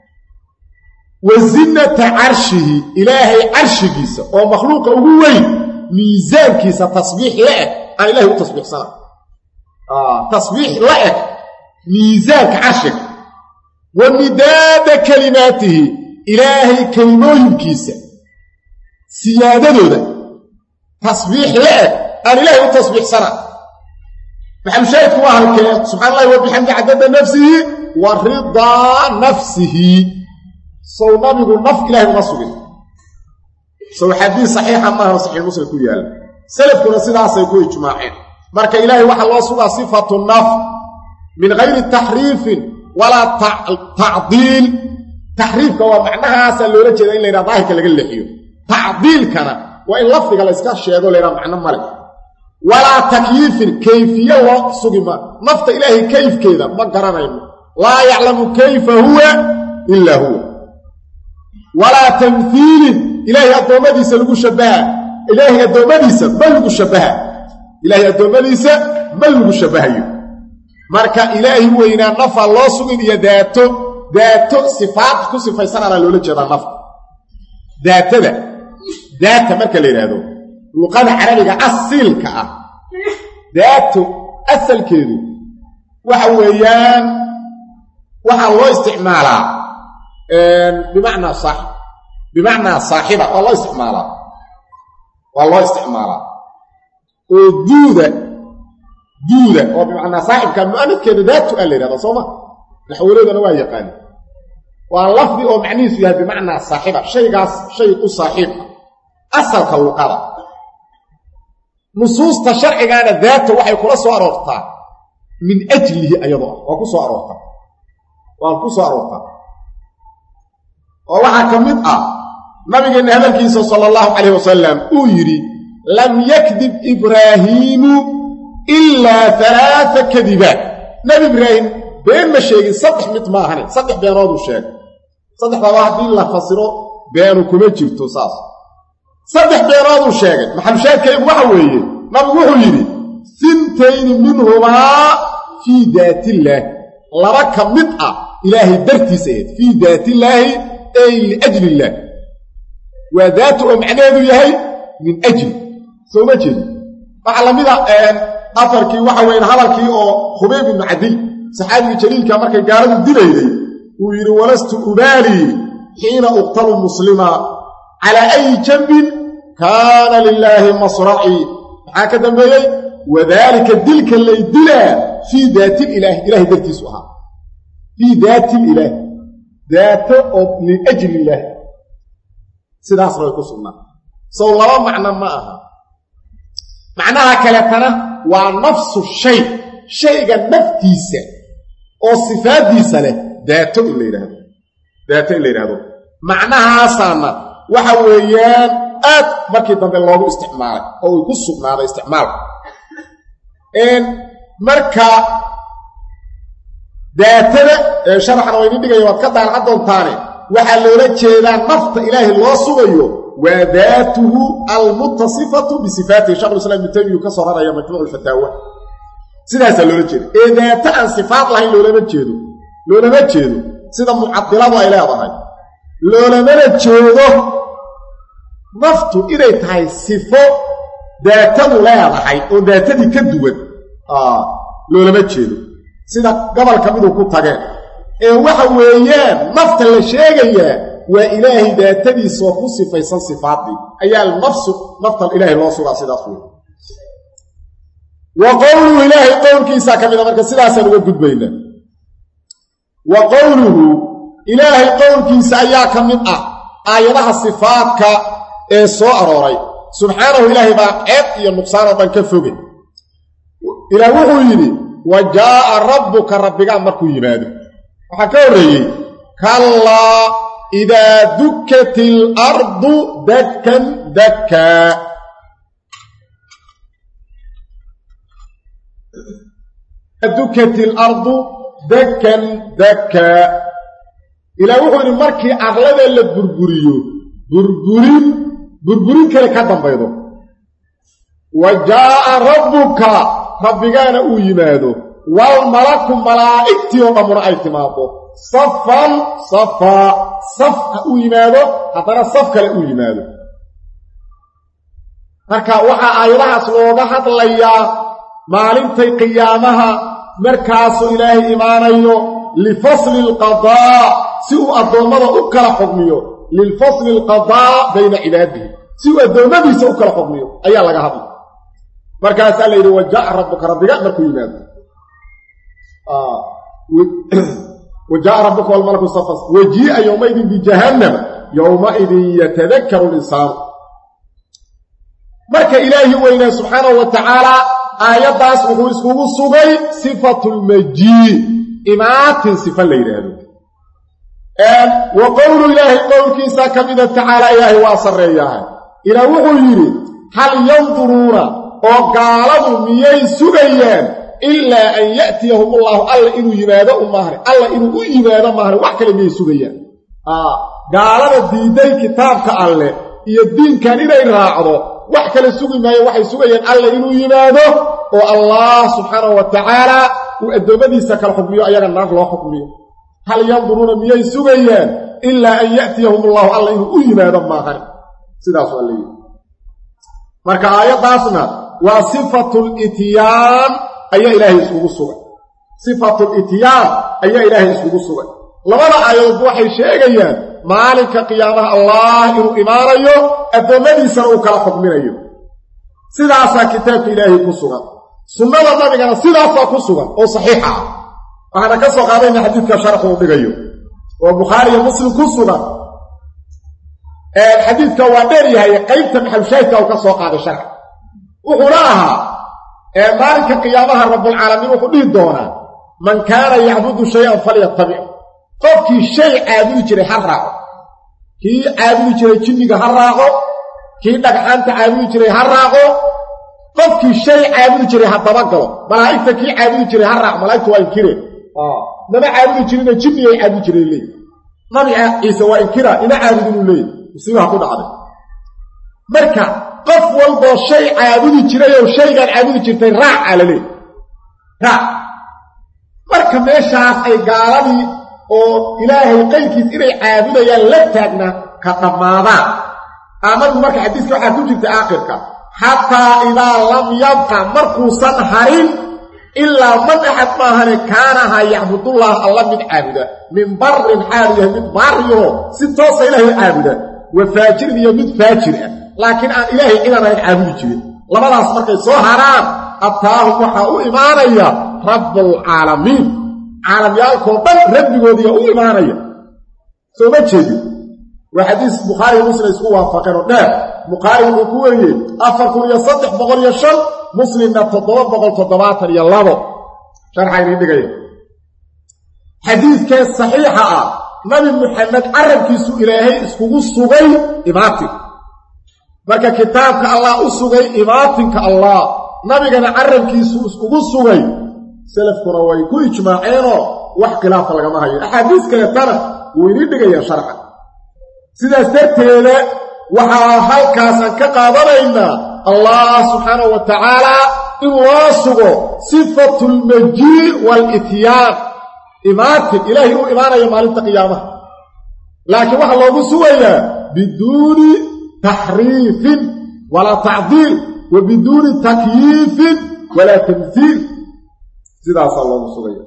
وزنة عرشه إلهي عرش كيسا ومخلوق أقوي ميزان كيسا تصبيح لأك عن إلهي التصبيح سنه آه تصبيح لأك ميزان عرشك ومداد كلماته إلهي كلموهم كيسا سيادة ده تصبيح لأك عن إلهي التصبيح سنه محل شايف واهل سبحان الله وبحمد عدد نفسه ورضا نفسه سو نبي النف إلهي ونصره سو حديث صحيح ما هو صحيح المسلم كيال سلف كنا سيدا سيكون اجماعين مرك إلهي وحا الله سبحانه صفة النف من غير تحريف ولا تعضيل تحريف هو معناها سلورة جدا إلا إذا ظاهر كاللي لحيه تعضيل كان وإن لفظك الإسكاش شيئا لإذا معنى ملك ولا تكييف كيفية وصغما نفط إلهي كيف كذا ما قرنا لا يعلم كيف هو إلا هو ولا تمثيل إلهي الدومديس لغو شبهه إلهي الدومديس بل لغو شبهه إلهي الدومديس بل لغو شبهه مركا إلهي وإنا نفع الله سبحانه يداته ذاته صفات كصفة يسان على الولد جدا نفع ذاته ده ذاته مركا ليرادو وقال عربي أصل كأ ذاته أصل كذو وحويان وحا الله استعمالها بمعنى صح بمعنى صاحبة والله استعمالها والله استعمالها ودودة دودة وبمعنى صاحب كان مؤنث كده ذات تقال لي هذا صوما نحوله أنا ويا قال واللفظ ومعنيه فيها بمعنى صاحبة شيء قاس شيء صاحب أصل خلقها نصوص تشرع كان ذات وحي كل سوء أروقتها من أجله أيضا وكل سوء أروقتها وكل سوء أروقتها ووحا كمد آه نبي إن هذا الكيس صلى الله عليه وسلم أيري لم يكذب إبراهيم إلا ثلاث كذبات نبي إبراهيم بين ما شيء صدح متماهن صدح بين راضو الشيء صدح بواحد الله فصره بينه كمجر تصاص صدح بين راضو الشيء محل شيء كيف وحويه نبي وحويري ثنتين منهما في ذات الله لرك مدعى إلهي درتي سيد في ذات الله أي لأجل الله وذاته معناه يهي من أجل سوما جل فعلى ماذا أثركي وحوين هذاكي أو خبيب بن عدي صحابي جليل كما قال الدليل ويري ولست أبالي حين أقتل مسلما على أي جنب كان لله مصرعي هكذا بيي وذلك الدلك اللي دلا في ذات الإله إله ذاتي سبحانه في ذات الإله ذاته من أجل الله سيدا أصبح يقصنا صلى الله معنى معها معناها كلتنا ونفس الشيء شيء نفتيسة أو صفات ديسة له ذاته اللي رهده ذاته اللي رهده معناها صانا وحويان آت مركي دم الله استعماله أو يقصنا هذا استعماله إن مركا ذاتنا شرحنا وينين دغاي واد ka daan hadon taane waxa loola jeedaa nafta ilaahi loo sugayo wa daatuhu almuttasifatu bi sifati shaykh al-islam ibn taymiyyah ka sararaya majmu' al-fatawa sidaas loola jeedo ee daata aan sifaat lahayn loola jeedo loola jeedo sida mu'addiladu ay leedahay loola jeedo naftu inay tahay sifo daatadu leedahay oo daatadii ka duwan ah loola jeedo sida gobolka miduu ku tageen ee waxa weeyaan nafta la sheegaya waa ilaahi daatadiisa oo ku sifaysan sifaadii ayaa nafsu nafta ilaahi loo sugaa sidaas weey wa qowluhu ilaahay qowlkiisa ka mid a marka sidaasaan uga gudbayna wa qowluhu ilaahay qowlkiisa ayaa ka mid ah aayadaha sifaadka ee soo arooray subxaanahu ilaahay baa ceeb iyo nuqsaan oo dhan ka foge ilaah wuxuu yidhi wa jaa'a rabbuka rabbigaa markuu yimaado waxaa ka horreeyey kallaa idaa dukkat ilardu dakkan dakkaa dukkat ilardu dakkan dakkaa ilaah wuxuu yidhi markii arlada la burburiyo burburin burburin kale ka dambaydo wa jaa'a rabbuka rabbigaana uu yimaado wal malaku malaa'igtii oo dhammuna ay timaado safan safaa safka uu yimaado haddana saf kale uu yimaado marka waxaa aayadahaas looga hadlayaa maalintay qiyaamaha markaasuu ilaahay imaanayo lifasli alqadaa si uu addoommada u kala xugmiyo lilfasli alqadaa bayna cibaadihi si uu addoommadiisa u kala xugmiyo ayaa laga hadlay markaasaa la yidhi wa jaa'a rabbuka rabbiga markuu yimaado wa jaa'a rabbuka walmalaku safan wajii'a yowmaidin bijahannama yowmaidin yatadakkaru linsaanu marka ilaahi weynaa subxaanahu wa tacaalaa aayaddaas wuxuu iskugu sugay sifatulmajii imaatin sifa la yidhaahdo wa qowlu ilaahay qowlkiisa ka mida tacaala ilaahay waa sarreeyahay ilaah wuxuu yidhi hal yanduruuna oo gaaladu miyay sugayaan ilaa an ya'tiyahum ullahu alla inuu yimaado u maahne alla inuu u yimaado maahne wax kale miyay sugayaan gaalada diiday kitaabka alleh iyo diinkan inay raacdo wax kale sugi maayo waxay sugayaan alla inuu yimaado oo allah subxaanahu wa tacaala uu addoommadiisa kala xukmiyo ayaga naar loo xukmiyo hal yanduruuna miyay sugayaan ilaa an ya'tiyahum ullahu alla inuu u yimaado maahane sidaasu alla yidhi marka aayaddaasna waa sifatlityaan ayaa ilaahay iskugu sugay sifatlityaan ayaa ilaahay iskugu sugay labada aayadoodba waxay sheegayaan maalinka qiyaamaha allah inuu imaanayo addoommadiisana uu kala xukminayo sidaasaa kitaabka ilaahay ku sugan sunnada nabigana sidaasaa ku sugan oo saxiixa ah waxaana ka soo qaadayna xadiidka sharxu uu dhigayo oo bukhaari iyo muslim ku sugan xadiidka waa dheer yahay qaybta maxalushaahidka uu ka soo qaaday sharxa wuxuuna ahaa maalinka qiyaamaha rabbulcaalamiin wuxuu dhihi doonaa man kaana yacbudu shay-an falyattabic qofkii shay caabudi jiray ha raaco kii caabudi jiray jinniga ha raaco kii dhagxaanta caabudi jiray ha raaco qofkii shay caabudi jiray ha dabagalo malaa'igta kii caabudi jiray ha raaco malaa'igta waa inkireen nama caabudi jirina jinnigay caabudi jiray leey nabi ciise waa inkira ina caabudi inuu leey musiibaha ku dhacday marka qof walboo shay caabudi jiray oo shaygaan caabudi jirtay raac aa la leey raac marka meeshaas ay gaaladii oo ilaahay qayrkiis inay caabudayaan la taagna ka dhammaadaan aamadu marka xadiiska waxaa ku jirta aakhirka xataa idaa lam yabqa markuusan harin ilaa man axad maahane kaanaha yacbudullah alla mid caabuda min barrin xaalu yahay mid baariyo si toosa ilaahay caabuda wa faajirin iyo mid faajir ah laakiin aan ilaahay cidaan ahayn caabudi jirin labadaas markay soo haraan ataahum waxaa u imaanaya rabbulcaalamiin caalamyaalkoo dhan rabbigoodiiya u imaanaya soo ma jeedin waa xadiis bukhaariyo muslim isku waafaqeen oo dheer bukhaari wuxuu ku wariyey afar kun iyo saddex boqol iyo shan muslimna toddoba boqol toddobaatan iyo labo sharxa idiin dhigaya xadiidkee saxiixa ah nabi muxamed carabkiisu ilaahay iskugu sugay imaatin marka kitaabka allah u sugay imaatinka allah nabigana carabkiisu iskugu sugay salafkuna way ku ijmaaceenoo wax khilaafa lagama hayo axaadiis kaletana wuu idiin dhigaya sharxa sidaas darteeda waxaa halkaasaan ka qaadanaynaa allah subxaanahu wa tacaalaa inuu loo sugo sifatulmajii waalityaan imaatin ilaahay uu imaanayo maalinta qiyaamaha laakiin waxaa loogu sugayaa biduuni taxriifin walaa tacdiil wa biduuni takyiifin walaa tamhiil sidaasaa loogu sugaya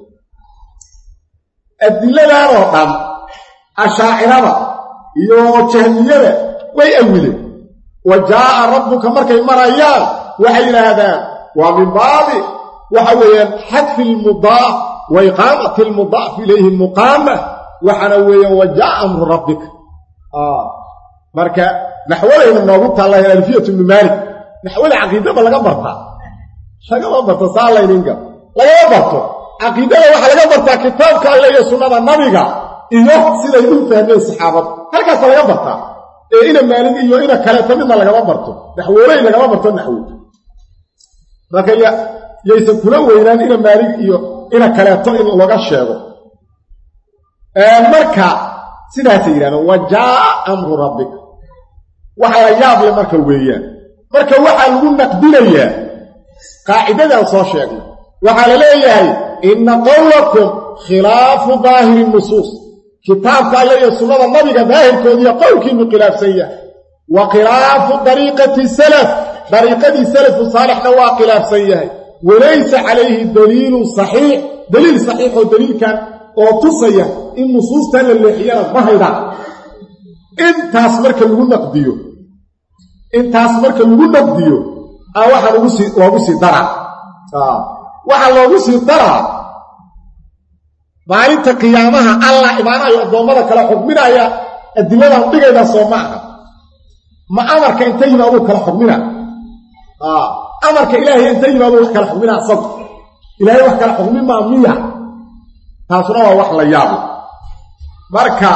adiladan oo dhan ashaacirada iyo jahmiyada way awileen wa jaa'a rabbuka markay marayaan waxay yidhaahdaan ومن بعض وحويا حذف المضاف وإقامة المضاف إليه المقامة وحنويا وجاء أمر ربك آه مركا نحوله من نوبت الله ألفية من مالك نحوله عقيدة لغا برتا لغا برتا صالة ينقى لغا برتا عقيدة وحا لغا برتا كتابك الله يسنة النبي إيوه سيدة يدون فهمين الصحابة هل كاسا لغا برتا إيه إنا مالك إيوه إنا كالتا منا لغا برتا نحوله لغا برتا نحوله مركا يسن كلا وينان إنا مالك إيوه إنا كالتا إنا لغا الشيغو مركا سيدة سيدة وجاء أمر ربك وحا ياب لمركا ويان marka waxa lagu naqdinaya qaacidada soo sheegay waxa la leeyahay inna qawlakum khilaafu zaahir an-nusus kitaabka Allah iyo sunnada nabiga daahirkooda iyo qowlkiisu khilaafsan yahay wa khilaafu tariiqati salaf tariiqati salaf salihna wa khilaafsan yahay walaysa alayhi dalil sahih dalil sahih oo dalilkan oo tusaya in nusustan la leexiyana ma hayda intaas marka lagu naqdiyo intaas marka lagu naqdiyo ah waxa lagu sii lagu sii dara ah waxa lagu sii dara maalinta qiyaamaha Allah imaanayo doomada kala xukminaya adilada dhigayda Soomaaliya ma amarka inta yimaado kala xukmina ah amarka Ilaahay inta yimaado wax kala xukmina sab Ilaahay wax kala xukmin ma miya taasuna waa wax la yaabo marka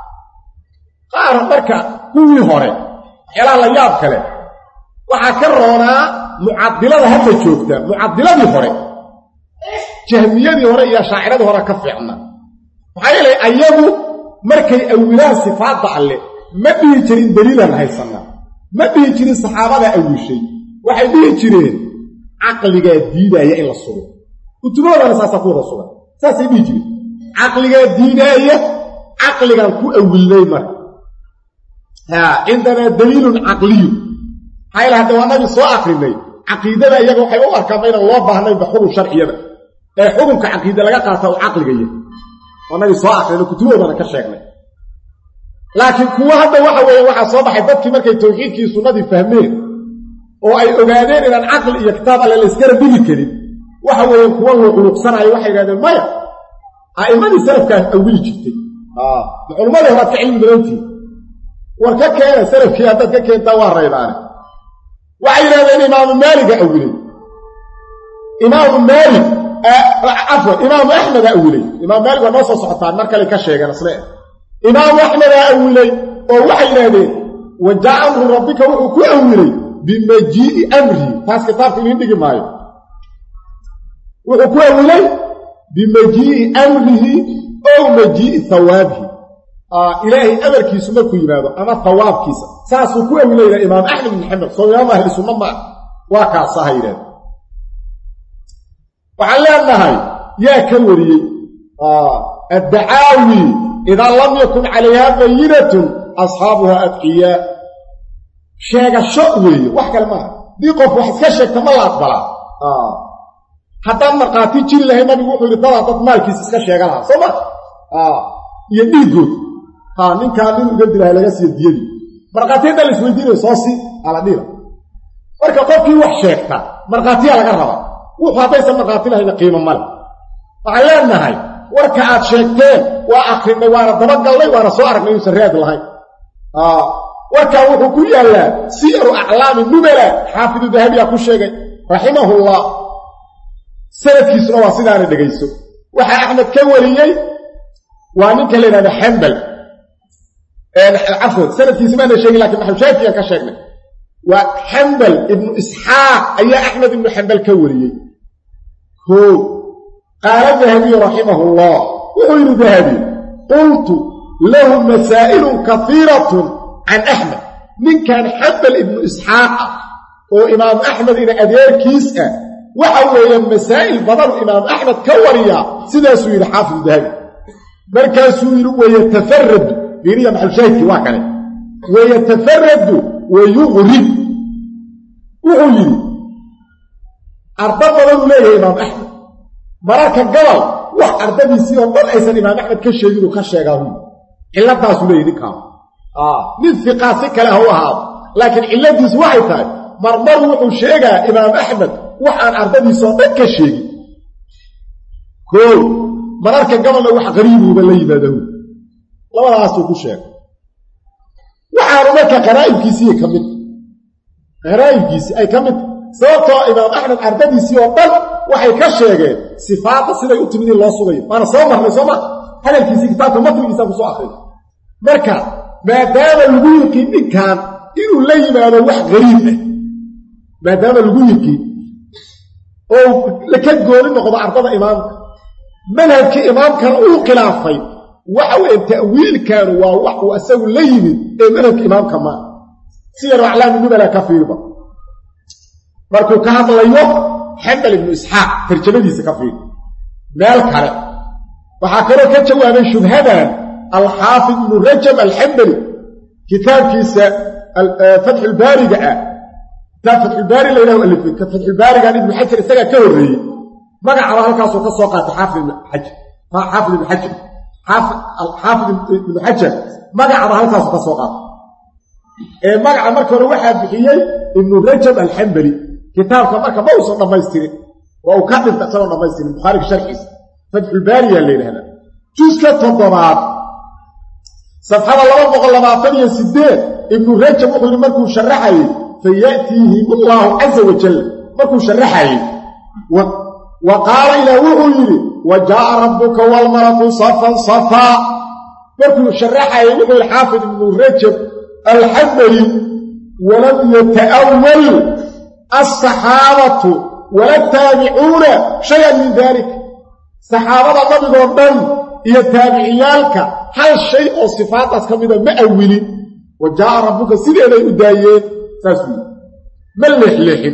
qaar marka kuwii hore ila la yaab kale waxa ka roonaa mu'addilada hadda joogta mu'addiladii hore jahmiyadii hore iyo shaaciradii hore ka fiicna waxa yeelay ayagu markay awilaan sifaadda alle ma dhihi jirin daliilan haysana ma dhihi jirin saxaabada awishay waxay dhihi jireen aqliga diidaya in la sugo kutubada saasa ku rasuula saasay dhihi jireen aqliga diidaya aqligan ku awilay mar ها عندنا دليل عقلي هاي لهذا وانا سو اخرني عقيده ايغه waxay u arkaan in loo baahnay baxuru sharciyada ee xukunka aqeeda laga qaato aqliga yahay waana soo akhrinay kutubada ka sheegnay laakiin kuwa hadda waxa weeye waxa soo baxay dadkii markay tawxiidkii sunnadii fahmeen oo ay ogaadeen in aqli iyo kitaab alla la iskara dhigi karin waxa weeye kuwa loo quluqsanayo waxay yiraahdeen maya aa'imadii salafka awil jirtay ah culimada hore ka cilmi badantii warka keenay salafkii hadda ka keenta waa reebaan waxa yiraahdeen imaam maalik awilay imaam maalik afwa imaam ahmed awilay imaam maalik waa soo socotaan marka la ka sheegay asle imaam ahmed awilay oo waxa yiraahdeen waja'a amru rabbika wuxuu ku awilay bimaji'i amri taas kitaabku in dhigi maayo wuxuu ku awilay bimaji'i amrihi oo maji'i thawabihi آه إلهي أمر كيسو مكو يمادو أما ثواب كيسا ساسو كو أولينا إمام أحمد بن حنبل صلى الله عليه وسلم واقع صحيرا وعلينا هاي يا كوري آه الدعاوي إذا لم يكن عليها بينة أصحابها أتقياء شاق الشؤوي وحكا لما دي قف واحد كشك تمال أطبلا آه حتى المقاتي تشير لها ما بيقولوا لطلع تطمال كيسا كشاق لها صبح آه يديقوا ها ninka nin uga dilay laga sii diyay marqaatiyada la isweydiinay soosi ala dhira marka qofkii wax sheegta marqaatiya laga raba wuxuu hadaysan marqaati lahayn qiimo mal waxa leenahay warka aad sheegteen waa aqrinay waana daba galnay waana soo aragnay in sariid lahayn ah warka wuxuu ku yaalaa siiru a'laam nubala xaafidu dahabiya ku sheegay rahimahullah salafkiisu waa sidaan dhageyso waxa ahmed ka wariyay waa ninka leeyahay hanbal عفوا سنة كيسمان الشيء لكن نحن شايفين كشيخنا وحنبل ابن إسحاق أي أحمد بن حنبل كوري هو قال الذهبي رحمه الله وغير ذهبي قلت له مسائل كثيرة عن أحمد من كان حنبل ابن إسحاق وإمام أحمد إن أدير كيسة وحوى مسائل بضر إمام أحمد كوريا سيدا سوير حافظ الذهبي مركز سوير ويتفرد بيريا محل شايفي واكني ويتفرد ويغرب وغلب أرضا بلو ليه إمام أحمد مراكا قلل وح أرضا بيسير الله أيسان إمام أحمد كالشيء وكالشيء إلا تاسو ليه ديكام آه من ثقاسك له هذا لكن إلا ديس واحد مرمر وحو شيئا إمام أحمد waxaan ardadiisoo dhan ka sheegin koow mararka gabalna wax qariibuuba la yimaadahu labadaasuu ku sheegay waxaanu marka qaraa'ibkiisii ka mid qaraa'ibkiisii ay ka mid sababtoo imaam axmed ardadiisii oo dhan waxay ka sheegeen sifaadda siday u timid in loo sugayo waana soo marnay soo ma hadalkiisii kitaabka matnigiisa ku soo akhriyay marka maadaama lagu yiqiin ninkan inuu la yimaado wax qariib ah maadaama lagu yiqiin oo la ka gooni noqdo ardada imaamka manhajkii imaamkana uu khilaafay waxa weeye ta'wiilkaanu waa wax uu asagu la yimid ee manhajka imaamka ma siyar aclaami nubala ka fiirba markuu ka hadlayo xambal ibnu isxaaq tarjamadiisa ka fiir meel kale waxaa kaloo ka jawaabay shubhadan alxaafid ibnu rajab alxambali kitaabkiisa fatxulbaariga ah kitaab fatxulbaari la yidhaho alifay ka fatxulbaarigan ibnu xajar isagaa ka horreeyey magacaba halkaasoo ka soo qaatay xaafid ibnu xajar xaafid ibnu xajar xaafid ibnu xajar magacaba halkaasoo ka soo qaatay ee magaca marka hore waxaa bixiyey ibnu rajab alxambali kitaabka marka ma uusan dhammaystirin waa uu ka dhinta isagoo dhammaystirin bukhaariga sharxiisa fatxulbaariyaa la yidhahdaa juska toddobaad safxada laba boqol labaatan iyo sideed ibnu rajab wuxuu yidhi markuu sharaxayey faya'tiihim allaahu caza wajal markuu sharaxayey wa qaala ilaah wuxuu yidhi wa jaa'a rabbuka waalmalaku safan safaa markuu sharaxayey wuxuu yidhi xaafid ibnu rajab alxambali walam yata'awal alsaxaabatu wala taabicuuna shayan min dalik saxaabada nabigoo dhan iyo taabiciyaalka hal shay oo sifaadaas ka mida ma awilin wa jaa'a rabbuka sideeday u daayeen saas wii ma leexleexin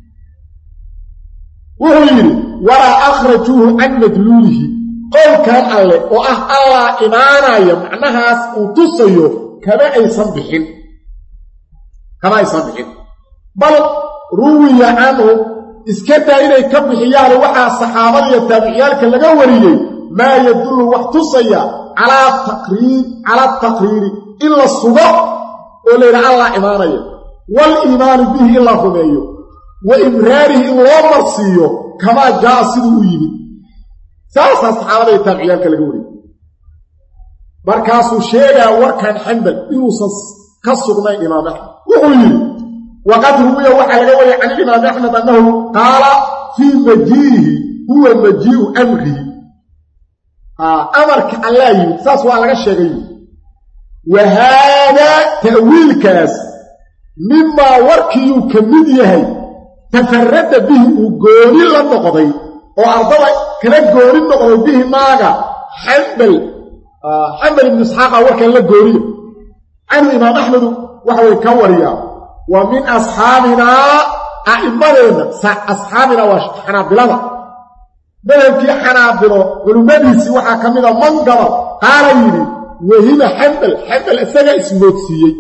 wuxuu yidhi walaa akhrajuuhu can madluulihi qowlkan alle oo ah allaa imaanaya macnahaas uu tusayo kama aysan bixin kama aysan bixin bal ruwiya canhu iska daa inay ka bixiyaan waxaa saxaabada iyo taabiciyaalka laga wariyey maa yadullu wax tusaya calaa taqriir cala taqriiri in la sugo oo layidha allaa imaanaya waaliimaanu bihi in la rumeeyo wa imraarihi in loo marsiiyo kamaa jaa'a siduu u yimid saasaa saxaabada iyo taabiciyaalka laga wariyey markaasuu sheegaa warkan xambal inuusan ka sugnayn imaam axmed wuxuu yidhi waqad ruwiya waxaa laga wariyay can imaam axmed annahu qaala fii majii'ihi huwa majii'u amrihi amarka allaa yimid saas waa laga sheegay wa haadaa ta'wiilkaas mimaa warkiiyuu ka mid yahay tafarradda bihi uu gooni la noqday oo ardada kala gooni noqday bihi maaga xambal xambal ibnu isxaaqa warkan la gooniyo canhu imaam axmedu waxa way ka wariyaa wa min asxaabinaa a'immadeenna asxaabina waa xanaabilada madhabkii xanaabilo culimmadiisii waxaa ka mida man gabal qaala yidhi wahima xambal xambal isagaa ismoodsiiyey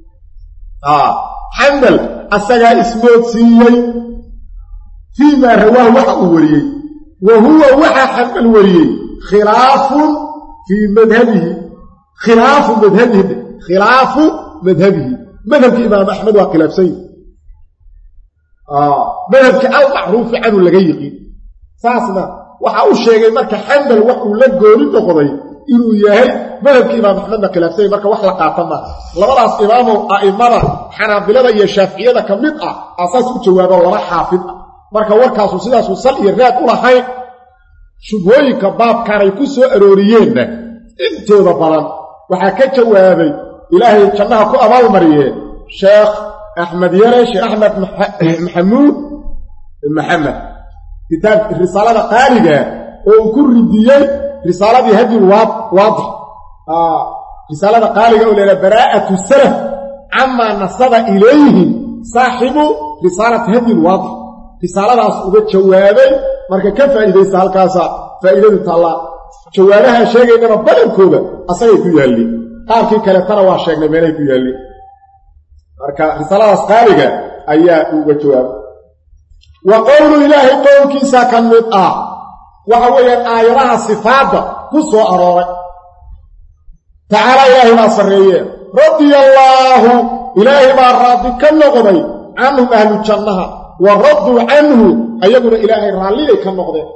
xambal asagaa ismoodsiiyey fii maa rawaahu waxa uu wariyey wa huwa waxaa xambal wariyey khilaafun fii madhabihi khilaafu madhabihi khilaafu madhabihi madhabkii imaam axmed waa khilaafsan yihi madhabkii almacruufi canhu laga yiqiin saasna waxaa u sheegay marka xambal wax uu la gooni noqday inuu yahay madhabkii imaam axmedna khilaafsan yahy marka wax la qaata maaha labadaas imaamow a'immada xanaabilada iyo shaaficiyada ka mid ah asaas u jawaabo laba xaafid ah marka warkaasu sidaasuu sal iyo raad u lahayn shubhooyinka baabkanay ku soo arooriyeenna intooda badan waxaa ka jawaabay ilaahay jannaha ku abaalmariyeen sheekh axmed yare sheekh axmed maxamuud maxamed kitaab risaalada qaaliga oo uu ku ridiyey risaaladii hadyul waadix risaalada qaaliga oo leedaha baraa'atu salaf camaa nasaba ilayhim saaxibu risaalati hadyul waadix risaaladaas uga jawaabay marka ka faa'iidaysa halkaasa faa'iidadu taallaa jawaabaha sheegaynana badankooda asagay ku yaalliin qaarkii kaletana waa sheegnay meelay ku yaalliin marka risaaladaas qaaliga ayaa uga jawaabay wa qowlu ilaahay qowlkiisaa ka mid ah waxa weeyaan aayadaha sifaadda ku soo arooray tacaala ilaahay baa sarreeye radia allaahu ilaahay baa raadi ka noqday canhum ahlu jannaha waraduu canhu ayaguna ilaahay raalliyay ka noqdeen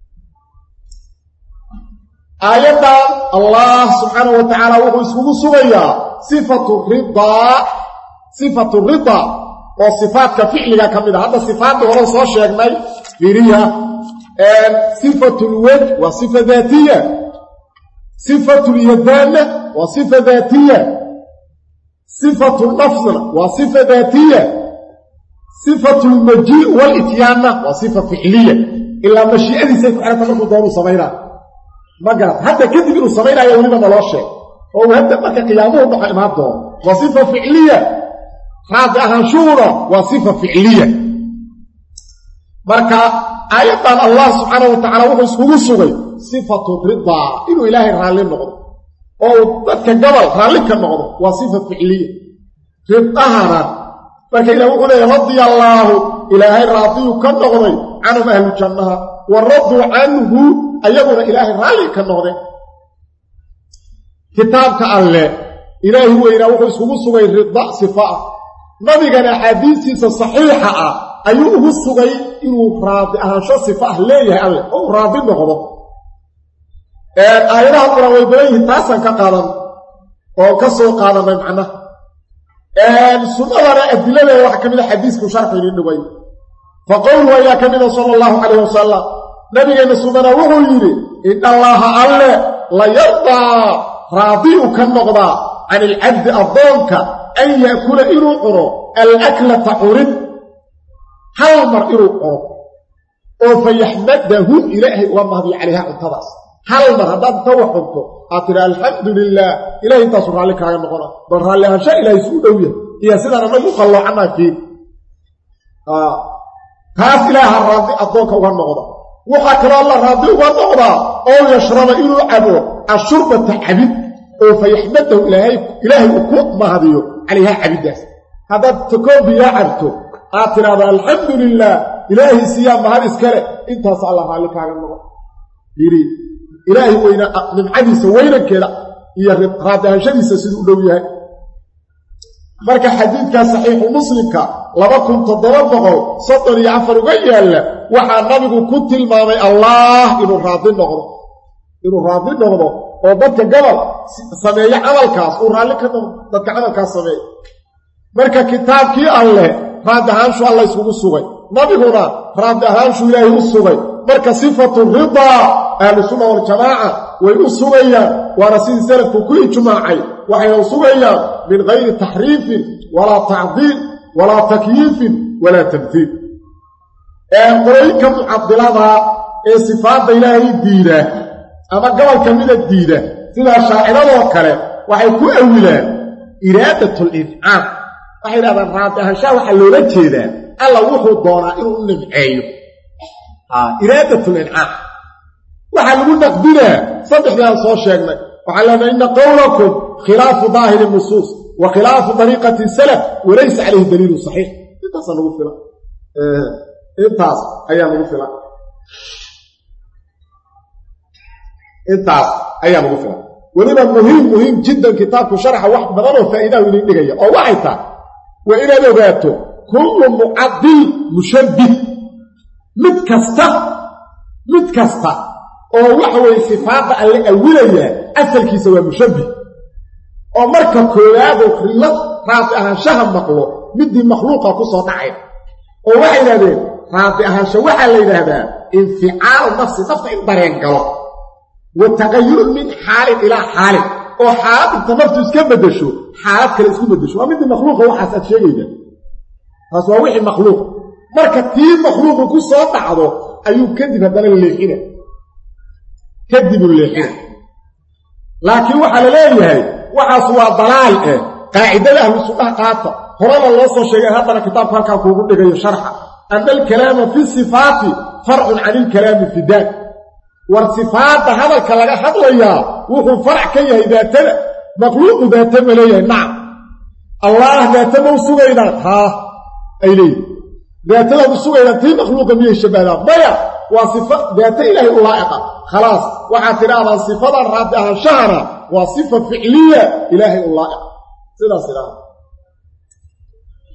aayaddan allah subxaanahu wa tacaala wuxuu iskugu sugayaa sifatu ridaa sifatu ridaa oo sifaadka ficliga ka mid a hadda sifaadda horan soo sheegnay fiiriya sifatu lwajh waa sifa daatiya sifatu lyadaana waa sifa daatiya sifatu lafsna waa sifa daatiya sifatu lmajii walityaanna waa sifa ficliya ilaa mashiicadiisay ku xiranta markuu doonuu samaynaa ma garat hadda kadib inuu samaynaayo weliba naloo sheeg oo uu hadda marka qiyaamuhu dhaco imaan doono waa sifa ficliya raadi ahaanshuhuna waa sifa ficliya marka aayaddan allah subxaanahu wa tacaala wuxuu iskugu sugay sifatu ridaa inuu ilaahay raalli noqdo oo uu dadka gabal raalli ka noqdo waa sifa ficliya ridahana marka ilah wuxuu leeyahy radia allaahu ilaahay raadiyuu ka noqday canhum ahlu jannaha wa raduu canhu ayaguna ilaahay raalli ka noqdeen kitaabka alle ilaahi weynaa wuxuu iskugu sugay rida sifa ah nabigana axaadiistiisa saxiixa ah ayuu ugu sugay inuu raadi ahaansho sifa ah leeyahay alle oo uu raadi noqdo aayadaha quraan way badan yihiin taasaan ka qaadan oo ka soo qaadanay macnaha sunnadana adiladeeda waxaa ka mid a xadiisku sharxu idin dhigay fa qowluhu ayaa ka mida sala allahu calayh wasalam nabigeenna sunnana wuxuu yidhi in allaaha alle la yardaa raadiu ka noqdaa can ilcabdi addoonka an yaakula inuu cuno alaklata curin hal mar inuu cuno oo fa yaxmadahu ilaahay uga mahdiyo calayha cuntadaas hal mar haddaad inta wax cunto aad tidha alxamdu lilaah ilahay intaasu raalli kaaga noqona bal raalli ahaansha ilaahay suu dhow yahay iyo sidaan annagu u qalloocanaa fiin taas ilaaha raadi addoonka uga noqda waxaa kaloo alla raadi uga noqdaa oo yashraba inuu cabo ashurbata cabid oo fa yaxmadahu ilaahay uu ku mahadiyo calayha cabiddaas haddaad takoo biyaa cabto aad tidhaahdo alxamdu lilaah ilaahay siyaa mahad iskale intaas alla raalli kaaga noqon yidhi ilaahay weyna nimcadiisa weynankeeda iyo raadi ahaanshadiisa siduu u dhow yahay marka xadiidkaa saxiixu muslimka laba kun toddoba boqol soddon iyo afar uga yaalla waxaa nabigu ku tilmaamay allah inuu raadi noqdo inuu raadi noqdo oo dadka gabal sameeyo camalkaas uu raalli ka noqdo dadka camalkaas sameeya marka kitaabkii alleh raadi ahaanshu alla iskugu sugay nabiguna raadi ahaanshu ilaahay u sugay marka sifatu ridaa ahlusunna waljamaaca way u sugayaan waana sidii salafku ku ijmaacay waxayna u sugayaan min gayri taxriifin walaa tacdiil walaa takyiifin walaa tamhiil qolooyinka mucadilada ee sifaadda ilaahay diida ama gobol ka mida diida sidaa shaaciradoo kale waxay ku awilaan iraadatul incaam waxay yidhahdaan raadi ahaanshaha waxaa loola jeedaa alla wuxuu doonaa inuu u nimceeyo iraadatul incaam waxaa lagu naqdinaa saddexdii aan soo sheegnay waxaa leenahay inna qowlakum khilaafu daahiri nusuus wa khilaafu dariiqati salaf walaysa calayhi daliilu saxiix intaasaa nagu filan intaas ayaa nagu filan intaas ayaa nagu filan weliba muhiim muhiim jiddan kitaabku sharaxa wax badan oo faa'iidahu idin dhigaya oo waxay tahay waa inaad ogaato kullu mucadil mushabbih mid kasta mid kasta oo waxa weeye sifaadda alle awilaya asalkiisa waa mushabbih oo marka koowaadu rillad raadi ahaanshaha maqlo midii makhluuqa ku soo dhacay oo waxay yidhahdeen raadi ahaansha waxaa la yidhaahdaa inficaalu nafsi nafta in dareen galo wa taqayurun min xaalin ilaa xaalin oo xaalad inta naftu iska beddesho xaalad kale isku beddesho waa midii makhluuqa waxaas aad sheegayda taas waa wixii makhluuq marka tii makhluuqu ku soo dhacdo ayuu kadib haddana leexina kadib u leexina laakiin waxaa la leeyahay waxaas waa dalaal eh qaacidada ahlu sunnaha qaata horena loo soo sheegay haddana kitaabka halkaan kuugu dhigayo sharxa ana alkalaama fi sifaati farcun can ilkalaami fi daat war sifaadda hadalka laga hadlayaa wuxuu farac ka yahay daatada makhluuqu daata ma leeyahay nacam allah daata ma u sugaydaan haa ay leeyihin daatadaad u sugaydaan tii makhluuqa miyay shabahdaan maya waa sifa daata ilaahay u laa'iqa khalaas waxaad tidhaahdaan sifadan raadi ahaanshahana waa sifa ficliya ilaahay u laa'iqa sidaas idhaahda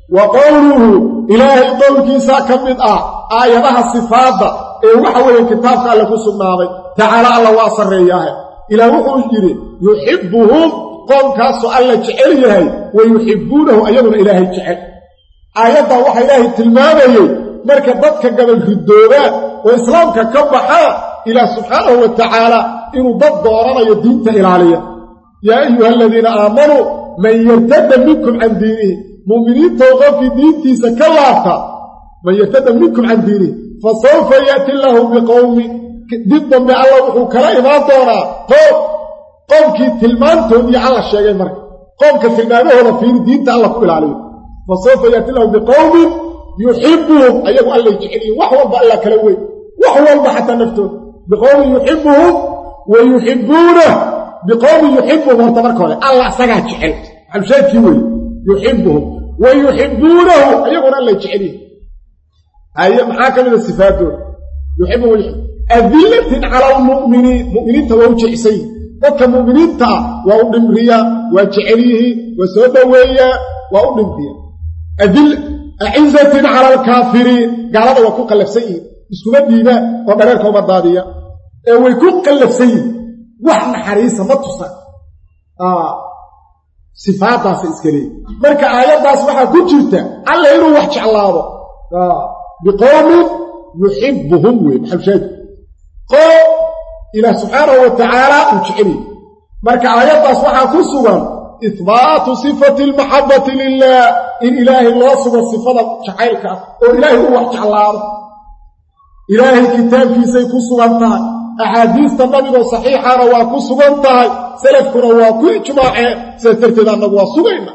وقوله إلهي قولك ساكمد آه آياتها الصفات إيه وحوه كتابك على كسبنا تعالى الله واصر إياه إلى وحوه جري يحبهم قوم كاسو الله جعله ويحبونه أيضا إلهي جعل آياتها وحا إلهي تلمامه مركب ضدك قبل الدوبات وإسلامك كبحا إلى سبحانه وتعالى إنه ضد دورنا يدينت إلى عليه يا أيها الذين آمنوا من يرتد منكم عن دينه مؤمنين توقف في دينتي سكلاتا من يرتد منكم عن دينه فسوف يأتي الله بقوم ضد ما الله وكلا إيمان دورا قوم قوم كي تلمان تودي على الشيء مركب قوم كتلمانه هو في دينت الله كل عليه فسوف يأتي الله بقوم يحبهم أيها الله يجعله وحوى الله كلوي وحوى حتى نفته بقوم يحبهم ويحبونه بقوم يحبهم وتبارك الله الله سجع جعل حمشات كيوي يحبهم ويحبونه أيها الله يجعله هي محاكم من الصفات يحبهم ويحبهم أذلة على المؤمنين مؤمنين توجه عسين وكا مؤمنين تا وأدمريا وجعليه وسودويا وأدمريا أذلة أعزة على الكافرين قال هذا وكو قلب سيء اسكما ديبا وقرارك ومضادية ويكو قلب سيء وحن حريصة مطفصة آه صفات داس إسكالي مركا آيات داس وحا كجرتا الله إنه وحش الله آه بقوم يحبهم ويبحبشات قوم إلى سبحانه وتعالى وشعري مركا آيات داس وحا كسوا إثبات صفة المحبة لله إن إلهي الله صفة صفة شعيرك وإلهي هو وحش الله إلهي الكتاب في سيكون سوانتها أحاديث النبي صحيحة رواكو سوانتها سلفك رواكو إجماعي سيترتدى النبوة سوانتها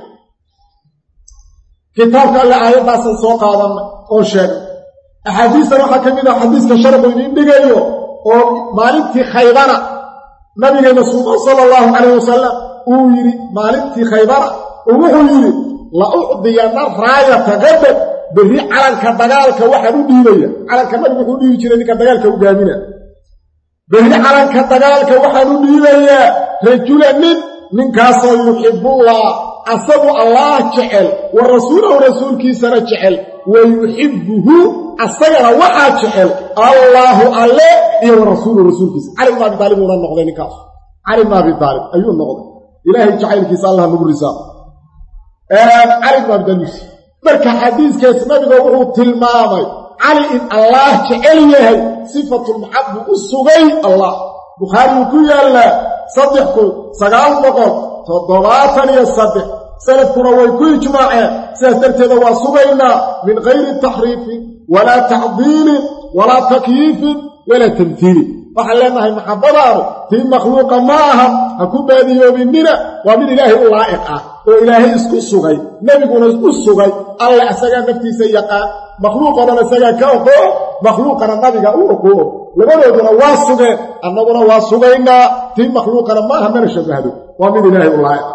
كتابك الله آيات باسا سوق هذا أوشك أحاديث روحة كمينة حديث كشرق وينين بغيره ومالكتي خيبرة نبي نسوه صلى الله عليه وسلم ويري مالكتي خيبرة ووحو يري لأعطينا راية غدد بري علنك دغالك waxa u dhiibaya calanka nabiga wuxuu dhiibi jiray ninka dagaalka u gaamina بري calanka dagaalka waxa u dhiibaya rajulan ninkaas oo yuhibbulla asabu allah jecel wa rasuuluhu rasuulkiisa jecel wa yuhibbuhu asagana waxa jecel allahu alle iyo rasuuluhu rasuulkiisa ali ma bidaalib uu noqday ninkaas ali ma bidaalib ayuu noqday ilaahi jacaylkiisa allah nagu risaa ee ali ma bidaalib marka xadiiskaas nabiga wuxuu tilmaamay ali in allah jecel yahay sifatul muhabba usugay allah bukhari ku yaala sadexku sagaal boqol toddobaatan iyo saddex salafkuna way ku ijmaaceen sidaas darteeda waa sugaynaa min ghayri tahrif wala ta'dil wala takyif wala tamthil waxa leenahay muhabbadaadu tii makhluuqa maaha ha ku baadiyoobinina waa mid ilaahi u laa'iq ah oo ilaahi isku sugay nabiguna isku sugay alla asaga naftiisa yaqaan makhluuqana asaga ka oqo makhluuqana nabiga uu oqo labadooduna waa sugay annaguna waa sugaynaa tii makhluuqana maaha mana shabahdo waa mid ilaahi u laa'iq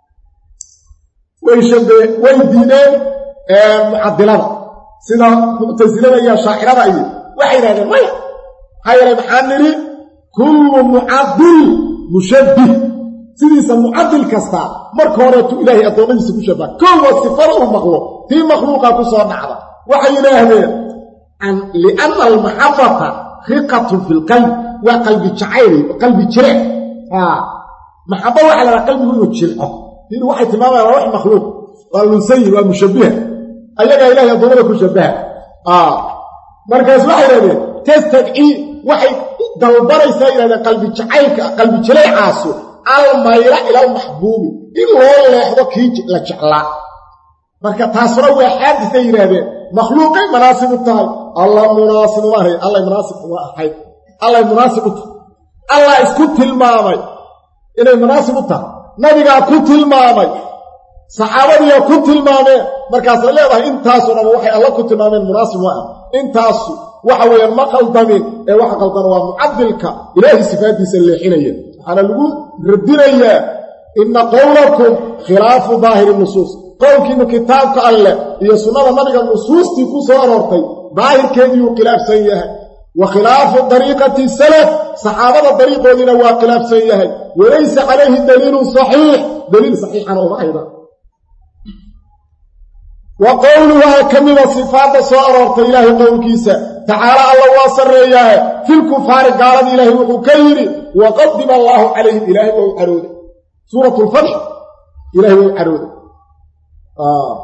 way shabe way diineen ee mu'addilada sida mu'tazilada iyo shaa'irada iyo waxay yiraahdeen way hayra maxaniri kullu mu'addil mushabbih sidiisa mu'addil kasta marka hore tu ilaahi adoomadiisa ku shabaha koowa sifada uu maqlo tii makhluuqa ku soo dhacda waxay yiraahdeen an li'anna al-mahabbata khiqatun fil qalb wa qalbi jacayli qalbi jire ah mahabba waxa la qalbigu inuu jilco in waxay tilmaamayaan wax makhluuq waa lunsay waa mushabbih ayaga ilaahi adoomada ku shabaha ah markaas waxay yiraahdeen tastaqi waxay dalbaraysaa ilaa qalbi jacaylka qalbi jileecaasu almayla ila mahbuubi in loo leexdo kii la jeclaa marka taasna waa xadis ay yiraahdeen makhluuqay munaasib tahay allah munaasib wahay allah munaasib wahay allah munaasib allah isku tilmaamay inay munaasib tahay nabiga ku tilmaamay saxaabadiya ku tilmaamay markaas leedahay intaas oo waxay allah ku tilmaameen munaasib waa intaas waxa weeyaan ma qaldamin ee waxa qaldan waa mu'addilka ilaahi sifaadiisa leexinaya ana lagu radinaya inna qawlakum khilaafu zaahiri nusus qawlkiina kitaabka alle iyo sunnada nabiga nusuustii ku soo aroortay zaahirkeedu khilaafsan yahay wa khilaafu tariiqati salaf saxaabada tariiqoodina waa khilaafsan yahay walaysa alayhi daliilun sahih daliil sahihana oo ayda وقولها كمل صفات سوارت إلهي قول كيسا تعالى الله وصرياه في الكفار قال إلهي وكيري وقدم الله عليه إلهي وعروده سورة الفتح إلهي وعروده آه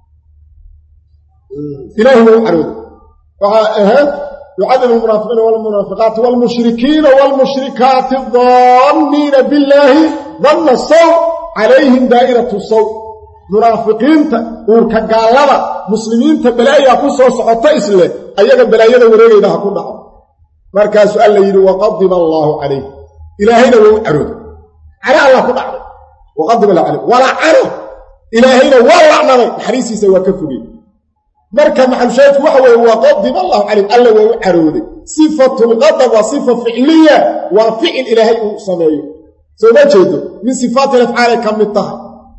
إلهي وعروده يعذب المنافقين والمنافقات والمشركين والمشركات الظانين بالله ظن الصوت عليهم دائرة الصوت منافقين وركا قالبا مسلمين بلايا ku soo socota isle ayaga balaayada wareegayda ha ku dhaco marka su'aal la yiri waqadima Allahu alayhi ilaahayna wuu arud ara Allah ku dhaco waqadima alayhi wala ara ilaahayna wala naday xariisiisa waa ka fogay marka maxal sheekhu waxa weeye waqadima Allahu alayhi alla wuu arud sifatul ghadab wa sifa fi'liya wa fi'l ilaahay uu sameeyo soo ma jeedo min sifatil af'al kamitaha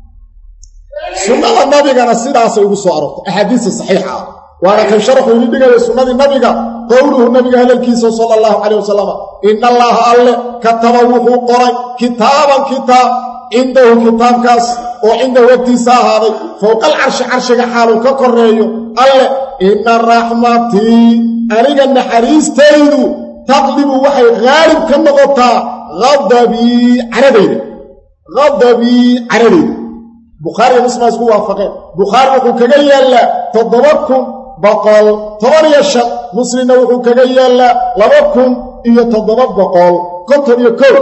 sunnada nabigana sidaas ay ugu soo arortay ahadiis saxiixa waana kan sharaxu uu dhigay sunnada nabiga qowluhu nabiga hadalkiisa sallallahu alayhi wasallam inna allaha alla kataba wuxuu qoray kitaaban kitaab indahu kitaabkaas oo inda waqtiisa ahaaday fawqa al-arsh arshiga xaaluu ka koreeyo alla inna rahmati aniga naxariistaydu taqlibu waxay gaalib ka noqotaa ghadabi aradayda ghadabi aradayda بخاري ومسلم اسكو وافقين بخاري وحو كغا يالا تضبكم بقال طبري الشق مسلم وحو كغا يالا لبكم iyo toddoba boqol konton iyo kow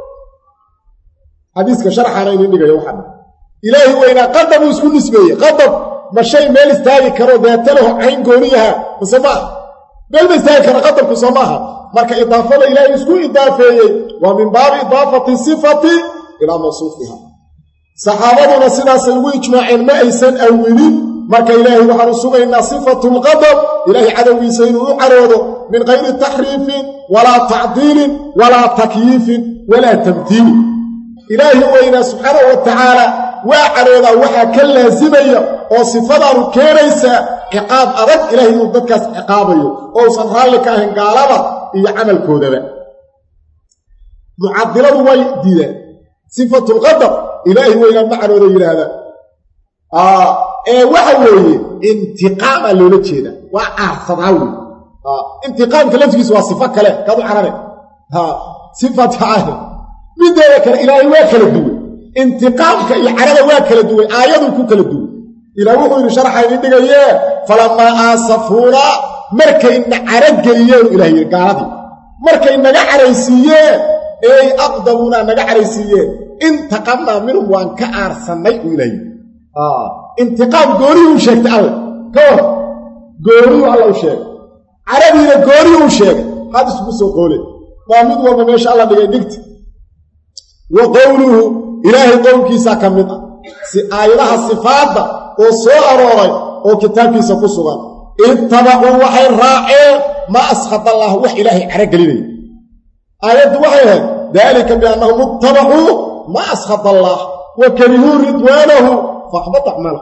hadiiska sharaxana inuu dhigayo waxa ilaahi weyna qadab isku nisbeeyay qadab ma shay meel istaagi karo daatalo ayn gooniyaha masama meel istaagi karo qadabku samaha marka idaafada ilaahi isku idaafeeyay wa min baabi idaafati sifati ila mawsuufiha saxaabaduna sidaas ay ugu ijmaaceen ma aysan awilin marka ilaahi waxaan sugaynaa sifatul ghadab ilaahi cadawgiisa inuu u caroodo min ghayri tahriifin wala ta'dilin wala takyifin wala tamthil ilaahi wayna subhanahu wa ta'ala wa carooda waxa ka laazimaya oo sifadaanu keenaysa ciqaab adag ilaahi uu dadkaas ciqaabayo oo san raali ka ahayn gaalada iyo amalkoodaba mu'addiladu way diideen sifatul ghadab إلهي وإلى معنى ذي هذا آه إيه وحوي انتقام اللي نتشيده وأعصد عوني آه انتقام كلمت في صفة كلام كذو عربي ها صفة عاهد من ذلك الإلهي واكل الدول انتقام كالعربي واكل الدول آيات وكوكل الدول إلى وحوي شرح يديك إياه فلما آصفونا مركا إن عرب قليل إلهي قاعدي مركا إن نقعريسيين إيه أقدمونا نقعريسيين انتقمنا منهم وان كأرسلنا إليه آه انتقام قوري وشيكت الله كور قوري الله وشيك عربي قوري وشيك هذا سبسه قولي ما مدوى ما شاء الله بقى نكت وقوله إلهي قول كيسا كمتا آياتها الصفات وصوء روري وكتاب كيسا قصوا اتبعوا وحي الرائع ما أسخط الله وحي إلهي عرق لي آيات وحي ذلك بأنهم اتبعوا ما أسخط الله وكرهوا رضوانه فأحبط أعماله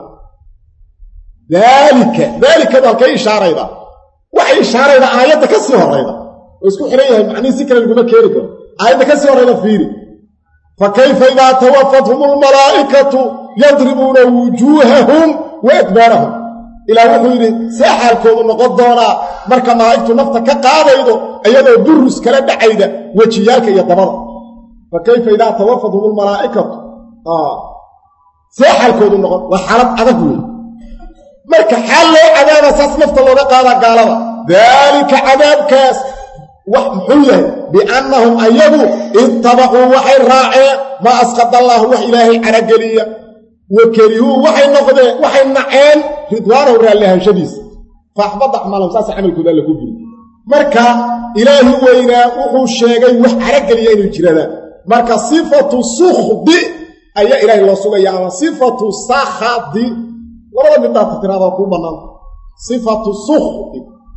ذلك ذلك ذلك إشارة إذا وحي إشارة إذا آيات كسرها إذا ويسكو حريها معني ذكر الجمال كيركو آيات كسرها إذا فيري فكيف إذا توفتهم الملائكة يضربون وجوههم وأدبارهم إلى وحيري ساحة الكون نقضونا مركا ما أيتو نفتك قادة أيضا درس كلام عيدة وجيالك يضبط فكيف إذا توفضهم الملائكة آه ساحة الكود النقط وحالات عذابه مركا حال عذاب أساس نفط الله قال قالوا ذلك عذاب كاس وحيه بأنهم أيضوا اتبعوا وحي الراعي ما أسقط الله وحي إلهي على قلية وكرهوا وحي النقضة وحي النعين رضوانه رأى شديس فأحبط أعمالهم ساسا عمل كذا لكم مركا إلهي وإنا وحو الشيغي وحي على قلية الجرادة marka sifatu sukhdi ayaa ilaahay loo sugayaa sifatu sakhadi labada mid baa tirada ku banaan sifatu sukhdi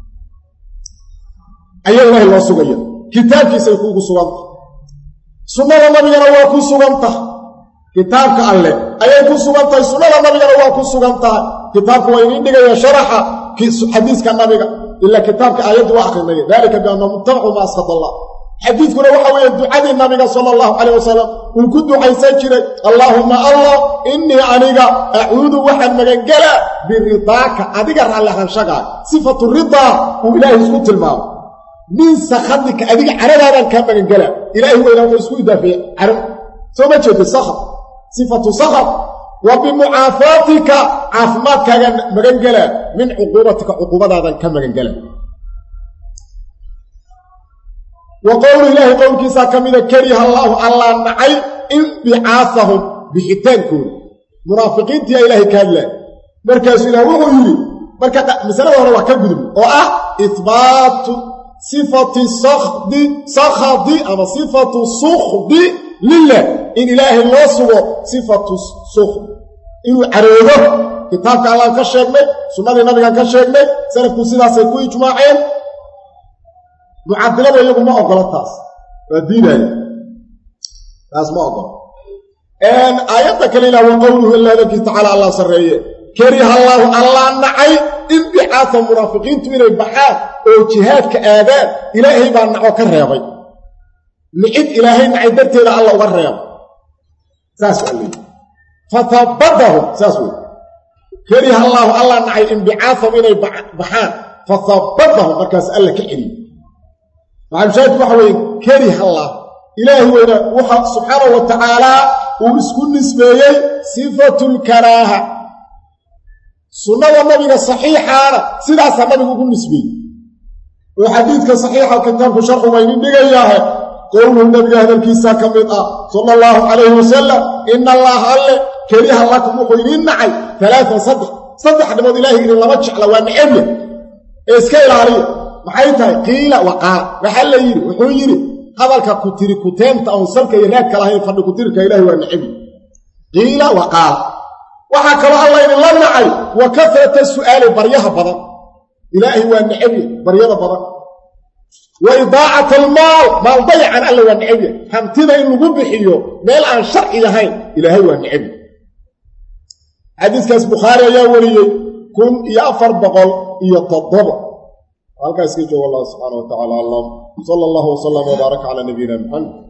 ayaa ilaahay loo sugayaa kitaabkiisa ku ugu suganta sunnada nabigana waa ku suganta kitaabka alle ayaa ku suganta sunnada nabigana waa ku suganta kitaabku waa in dhigaya sharaxa hadiiska nabiga illa kitaabka aayadu waa akhrinay dalika bi anna muttabi'u ma asqata Allah xadiidkuna waxa weeye ducadii nabiga sala allahu calayh wasalam uu ku ducaysan jiray allaahumma allah innii aniga acuudu waxaan magangelaa biridaaka adiga raalli ahaanshagaaga sifatu ridaa uu ilaahay isku tilmaamo min sakhatika adiga caradaadaan kaa magangelaa ilaahay weynaa wuxuu isku idaafeeye carab soo ma jeedi sakhab sifatu sakhab wa bimucaafaatika caafimaadkaagaan magangelaa min cuquubatika cuquubadaadan ka magangelaa wa qowlu ilaahi qowlkiisaa ka mida kariha allaahu allaa nacay inbicaasahum bixitaankooda munaafiqiintiyaa ilaahay ka hadlaa markaasuu ilaah wuxuu yidhi marka masalada hore waa ka gudub oo ah ihbaatu sifati sakhdi sakhadi ama sifatu sukhdi lilah in ilaahay loo sugo sifatu sukhdi inuu caroodo kitaabka allaan ka sheegnay sunnadii nabigaan ka sheegnay salafku sidaasay ku ijmaaceen mucadilada iyagu ma ogola taas waa diidaya taas ma ogola aayadda kale ilah wa qowluhu ila hadalkiis tacaala allah sarreeye kariha allaahu allaa nacay inbicaasa munaafiqiintu inay baxaan oo jihaadka aadaan ilaahay baa naco ka reebay nicid ilaahay nacay darteeda alla uga reebay saas waa leeyi fatabadahum saas wey kariha allaahu allaa nacay inbicaasahum inay baxaan fatabadahum markaas alla ka celiy maxalushaahidku waxa weeye kariha allah ilaahi weyna waxa subxaanahu wa tacaalaa uu isku nisbeeyey sifatulkaraaha sunnada nabiga saxiixaana sidaasaa nabigu ugu nisbeeyey oo xadiidka saxiixa kitaabku sharxu waynin dhigayaahe qowluhu nabiga hadalkiisaa ka mid ah sala allahu calayhi wasalam ina allaaha alle kariha lakum wuxuu idiin nacay alaaan saddex saddex dhimood ilaahay idin lama jecla waa necebya ee iska ilaaliya maxay tahay qiila wa qaala waxaa la yidhi wuxuu yidhi hadalka ku tiri kuteenta oon salka iyo raadka lahayn fadhi kutirka ilaahay waa necabi qiila wa qaala waxaa kaloo alla idinla nacay wa kasrata su'aali baryaha badan ilaahay waa necabi baryada badan wa idaacat almaal maal dayacan alla waa necabi hantida in lagu bixiyo meel aan sharci lahayn ilaahay waa necabi xadiiskaas bukhaari ayaa wariyey kun iyo afar boqol iyo toddoba halkaas ka joogo allah subxaana wa tacala aclam sala allahu wasalam wbaaraka calaa nabiyina muxamed